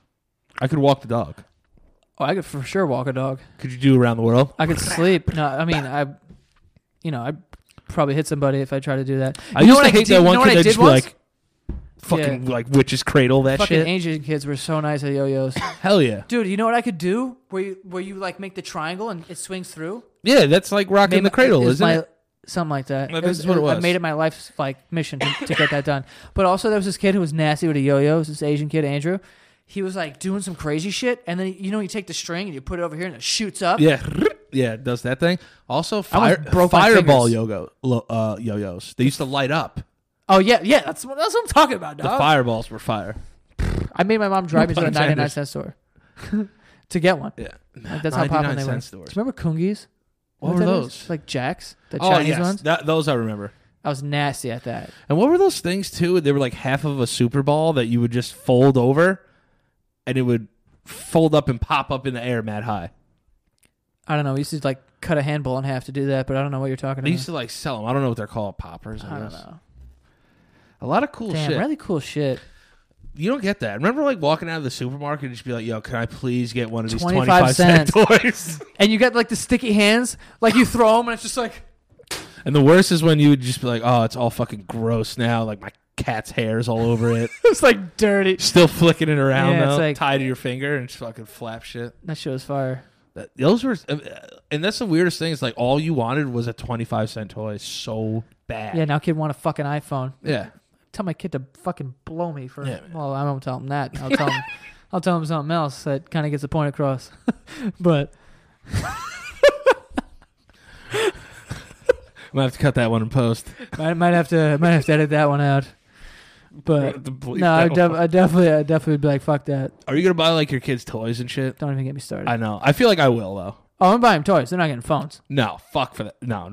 Oh, I could for sure walk a dog. Could you do around the world? I could sleep. No, I mean, I'd probably hit somebody if I tried to do that. I You know used what to I hate did- that you one know what kid I that did just be once? like, fucking like witches cradle that Fucking shit. Asian kids were so nice at yo-yos. Hell yeah. Dude, you know what I could do? Where you like make the triangle and it swings through? Yeah, that's like rocking the cradle, isn't it? Something like that. No, this is what it I was. made it my life's like mission to get that done. But also there was this kid who was nasty with a yo-yo. It was this Asian kid, Andrew. he was like doing some crazy shit, and then you take the string and you put it over here and it shoots up. Yeah, yeah, it does that thing. Also, almost broke my fireball fingers. yo-yos. They used to light up. Oh yeah, that's what I'm talking about, The dog. fireballs were fire. I made my mom drive me to No the pun 99-cent store to get one. Yeah, Like, that's how popular they were. stores. Do you remember Coongies? What You know were that is? those? Like Jacks, the Oh Chinese yes, ones. those I remember. I was nasty at that. And what were those things too? They were like half of a Super Ball that you would just fold over, and it would fold up and pop up in the air mad high. I don't know. We used to like cut a handball in half to do that, but I don't know what you're talking They about. used to like sell them. I don't know what they're called. Poppers. I don't guess. know. A lot of cool Damn, shit. really cool shit. You don't get that. Remember, like walking out of the supermarket and just be like, "Yo, can I please get one of these 25 25-cent toys?" And you got like the sticky hands, like you throw them and it's just like, And the worst is when you would just be like, "Oh, it's all fucking gross now. Like my cat's hair's all over it." it's like dirty. Still flicking it around Yeah, it's though, like- tied to your finger and just fucking flap shit. That shit was fire. Those were, and that's the weirdest thing. Is like all you wanted was a 25-cent toy so bad. Yeah, now kid want a fucking iPhone. Yeah. Tell my kid to fucking blow me for. Yeah, man. Well, I won't tell him that. I'll tell him something else that kind of gets the point across. But Might have to cut that one in post. might have to edit that one out. But no, I'd definitely be like, fuck that. Are you gonna buy like your kids toys and shit? Don't even get me started. I know. I feel like I will though. Oh, I'm buying toys. They're not getting phones. No, fuck for that. No.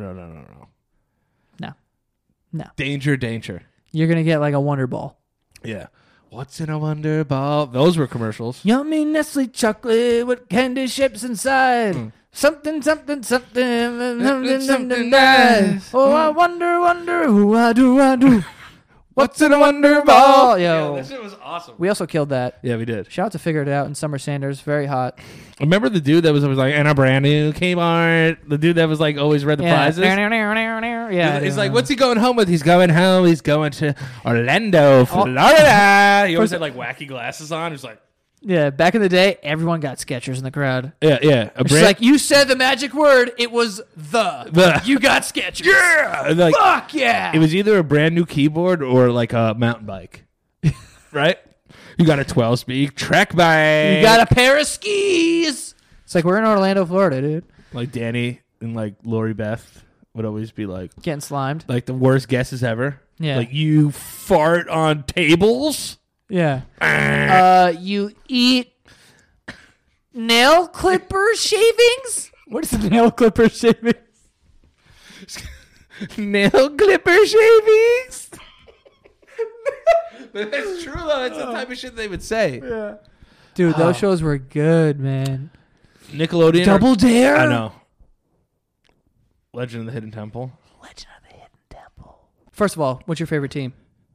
No. Danger. You're gonna get like a Wonder Ball. Yeah. What's in a Wonder Ball? Those were commercials. Yummy Nestle chocolate with candy shapes inside. Mm. Something Something nice. Oh, I wonder who I do. What's in a Wonder Ball? Yo. Yeah, that shit was awesome. We also killed that. Yeah, we did. Shout out to Figure It Out and Summer Sanders. Very hot. Remember the dude that was like, and a brand new Kmart? The dude that was like always read the prizes? Yeah. He's like, what's he going home with? He's going home. He's going to Orlando, Florida. He always had like wacky glasses on. He's like, Yeah, back in the day, everyone got Skechers in the crowd. yeah. It's just like, you said the magic word. It was the. You got Skechers. yeah. Like, Fuck yeah. it was either a brand new keyboard or like a mountain bike. Right? You got a 12-speed Trek bike. You got a pair of skis. It's like we're in Orlando, Florida, dude. Like Danny and like Lori Beth would always be like Getting slimed. the worst guesses ever. Yeah. Like, you fart on tables? Yeah. You eat nail clipper shavings? What is the nail clipper shavings? Nail clipper shavings? But that's true, though. That's the type of shit they would say. Yeah. Dude, those shows were good, man. Nickelodeon. Double Dare? I know. Legend of the Hidden Temple. Legend of the Hidden Temple. First of all, what's your favorite team?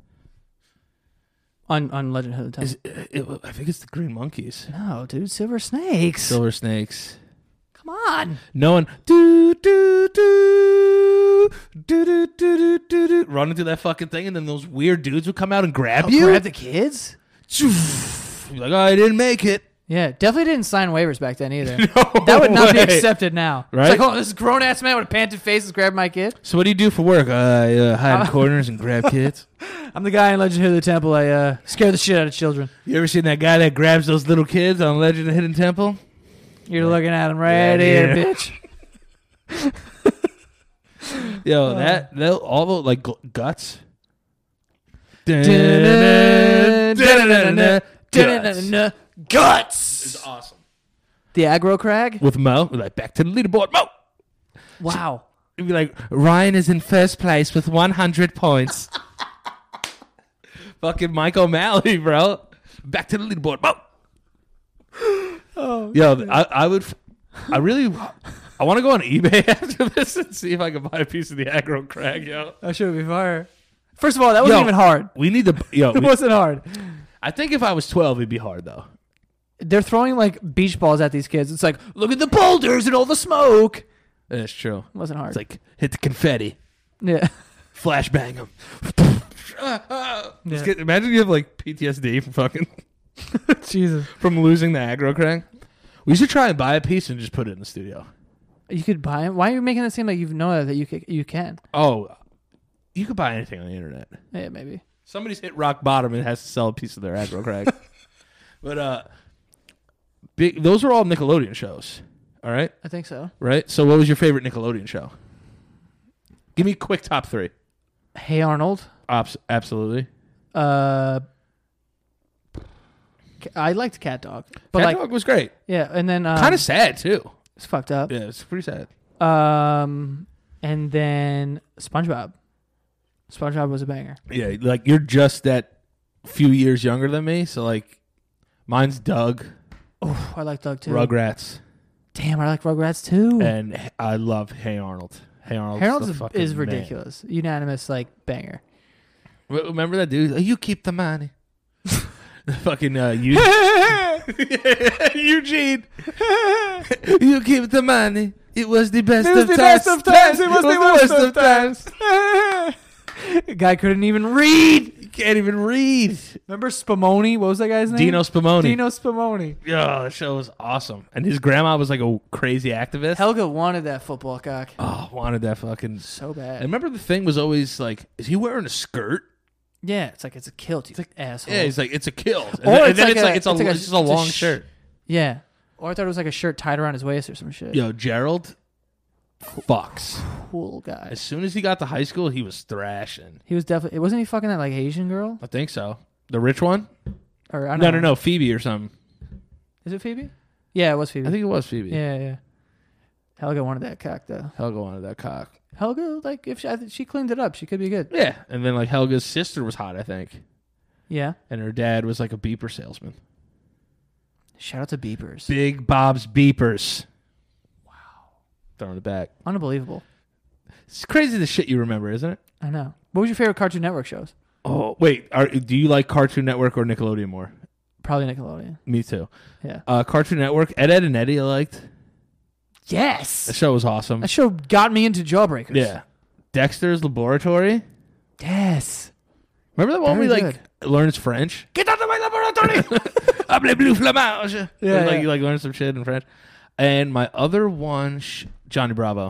On Legend of the Hidden Temple. I think it's the Green Monkeys. No, dude, Silver Snakes. Silver Snakes. Come on. No one do do do do do do do do running through that fucking thing, and then those weird dudes would come out and grab you. Grab the kids? You're like, oh, I didn't make it. Yeah, definitely didn't sign waivers back then either. That would not be way. accepted now. Right? It's like, oh, this grown ass man with a panted face is grabbing my kid. So what do you do for work? Hide in corners and grab kids. I'm the guy in Legend of the Temple. I scare the shit out of children. You ever seen that guy that grabs those little kids on Legend of the Hidden Temple? You're looking at him right Yeah, here, yeah. bitch. Yo, that all the like guts. Guts. It's awesome. The aggro crag. With Mo, we're like, back to the leaderboard, Mo. Wow. It'd be like, Ryan is in first place with 100 points. Fucking Mike O'Malley, bro. Back to the leaderboard, Mo. Oh, yo, I want to go on eBay after this and see if I can buy a piece of the aggro crag, yo. that should be fire. First of all, that wasn't even hard. We need to, It wasn't hard. I think if I was 12, it'd be hard, though. They're throwing like beach balls at these kids. It's like, look at the boulders and all the smoke. That's true. It wasn't hard. It's like, hit the confetti. Yeah. Flashbang them. Imagine you have like PTSD from fucking Jesus. from losing the aggro crag. We should try and buy a piece and just put it in the studio. You could buy it. Why are you making it seem like you know that you can? Oh, you could buy anything on the internet. Yeah, maybe. Somebody's hit rock bottom and has to sell a piece of their aggro crag. But those were all Nickelodeon shows. All right, I think so. right. So, what was your favorite Nickelodeon show? Give me a quick top 3. Hey Arnold. Absolutely. I liked Cat Dog, but Cat like, Dog was great. yeah, and then Kind of sad too. it's fucked up. Yeah, it's pretty sad. And then SpongeBob. SpongeBob was a banger. Yeah, like you're just that few years younger than me, so like mine's Doug, Oh, I like Doug too. Rugrats, Damn, I like Rugrats too. and I love Hey Arnold. Hey Arnold Is ridiculous. Unanimous like banger. Remember that dude? You keep the money. Fucking Eugene. You keep the money. It was the best of times. It was the worst of times. Guy couldn't even read. You can't even read. Remember Spumoni? What was that guy's name? Dino Spumoni. Dino Spumoni. Yeah, that show was awesome. And his grandma was like a crazy activist. Helga wanted that football cock Oh, wanted that fucking. so bad. I remember the thing was always like, is he wearing a skirt? Yeah, it's like it's a kilt, you asshole. Yeah, he's like, it's a kilt. And Or then it's like it's just a long shirt. Yeah. Or I thought it was like a shirt tied around his waist or some shit. Yo, Gerald fucks. Cool guy. As soon as he got to high school, he was thrashing. He was definitely. Wasn't he fucking that like Asian girl? I think so. The rich one? Or I don't know. No, Phoebe or something. Is it Phoebe? Yeah, it was Phoebe. I think it was Phoebe. Yeah. Helga wanted that cock though. Helga wanted that cock. Helga, like if I think she cleaned it up, she could be good. Yeah, and then like Helga's sister was hot, I think, Yeah. and her dad was like a beeper salesman. Shout out to Beepers. Big Bob's Beepers. Wow. Throwing it back. Unbelievable. It's crazy the shit you remember, isn't it? I know. What was your favorite Cartoon Network shows? Oh, wait. Do you like Cartoon Network or Nickelodeon more? Probably Nickelodeon. Me too. Yeah. Cartoon Network, Ed, Edd and Eddy I liked. Yes. The show was awesome. That show got me into Jawbreakers. Yeah. Dexter's Laboratory. Yes. Remember that one Very we like learns French? Get out of my laboratory! Appelez bleu flamage. Yeah, You like learn some shit in French. And my other one, Johnny Bravo.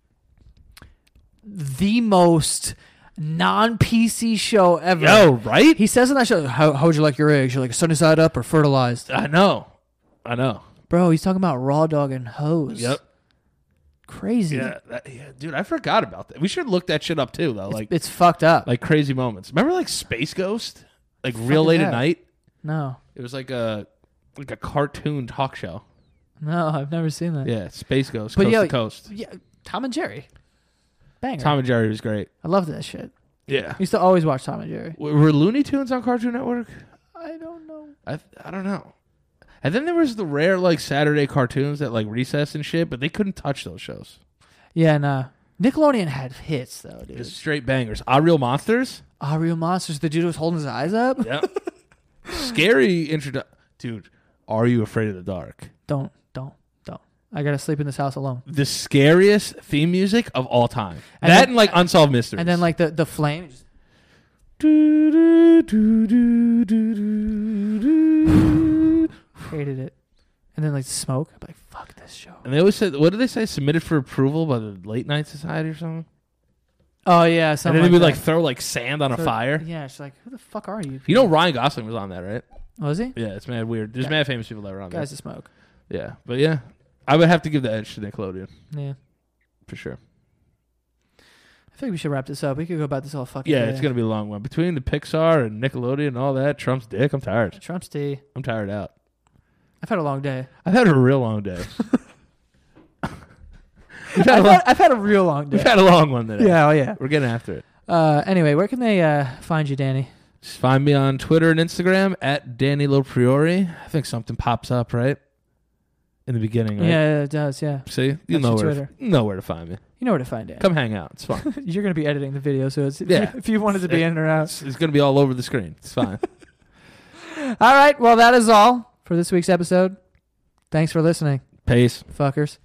The most non-PC show ever. Yo, right? He says in that show, how would you like your eggs? You're like sunny side up or fertilized? I know. Bro, he's talking about raw dog and hose. Yep. Crazy. Yeah, dude, I forgot about that. We should look that shit up too, though. It's fucked up. Like crazy moments. Remember like Space Ghost? Like real is late that? at night? No. It was like a cartoon talk show. No, I've never seen that. Yeah, Space Ghost, But coast yo, to coast. Yeah, Tom and Jerry. Banger. Tom and Jerry was great. I loved that shit. Yeah. I used to always watch Tom and Jerry. Were Looney Tunes on Cartoon Network? I don't know. I don't know. And then there was the rare like Saturday cartoons that like Recess and shit, but they couldn't touch those shows. Yeah, nah. Nickelodeon had hits though, dude. Just straight bangers. Our Real Monsters? Our Real Monsters. The dude was holding his eyes up. Yep. Scary introduction. Dude, Are You Afraid of the Dark? Don't. I gotta sleep in this house alone. The scariest theme music of all time. And that then- and like Unsolved Mysteries. And then like the flame. Just, hated it. And then like smoke. I'm like, fuck this show. And they always said, what did they say? Submitted for approval by the Late Night Society or something? Oh yeah, And something then they would like like throw like sand on a that. fire. Yeah, she's like, who the fuck are you? You know Ryan Gosling was on that, right? Was he? Yeah, it's mad weird. There's Yeah. mad famous people that were on Guys to smoke. there. Yeah, but yeah, I would have to give the edge to Nickelodeon Yeah. for sure. I think we should wrap this up. We could go about this all fucking Yeah, day. it's gonna be a long one between the Pixar and Nickelodeon and all that. Trump's dick. I'm tired. Trump's tea. I'm tired out. I've had a long day. I've had a real long day. I've had a real long day. We've had a long one today. Yeah, oh yeah. We're getting after it. Anyway, where can they find you, Danny? Just find me on Twitter and Instagram at Danny Lopriori. I think something pops up right in the beginning, right? Yeah, it does. Yeah, See, That's your you know where to find me. you know where to find Danny. Come hang out. It's fun. You're gonna be editing the video, so it's Yeah. if you wanted to be in or out. It's gonna be all over the screen. It's fine. All right. Well, that is all for this week's episode. Thanks for listening, Peace. fuckers.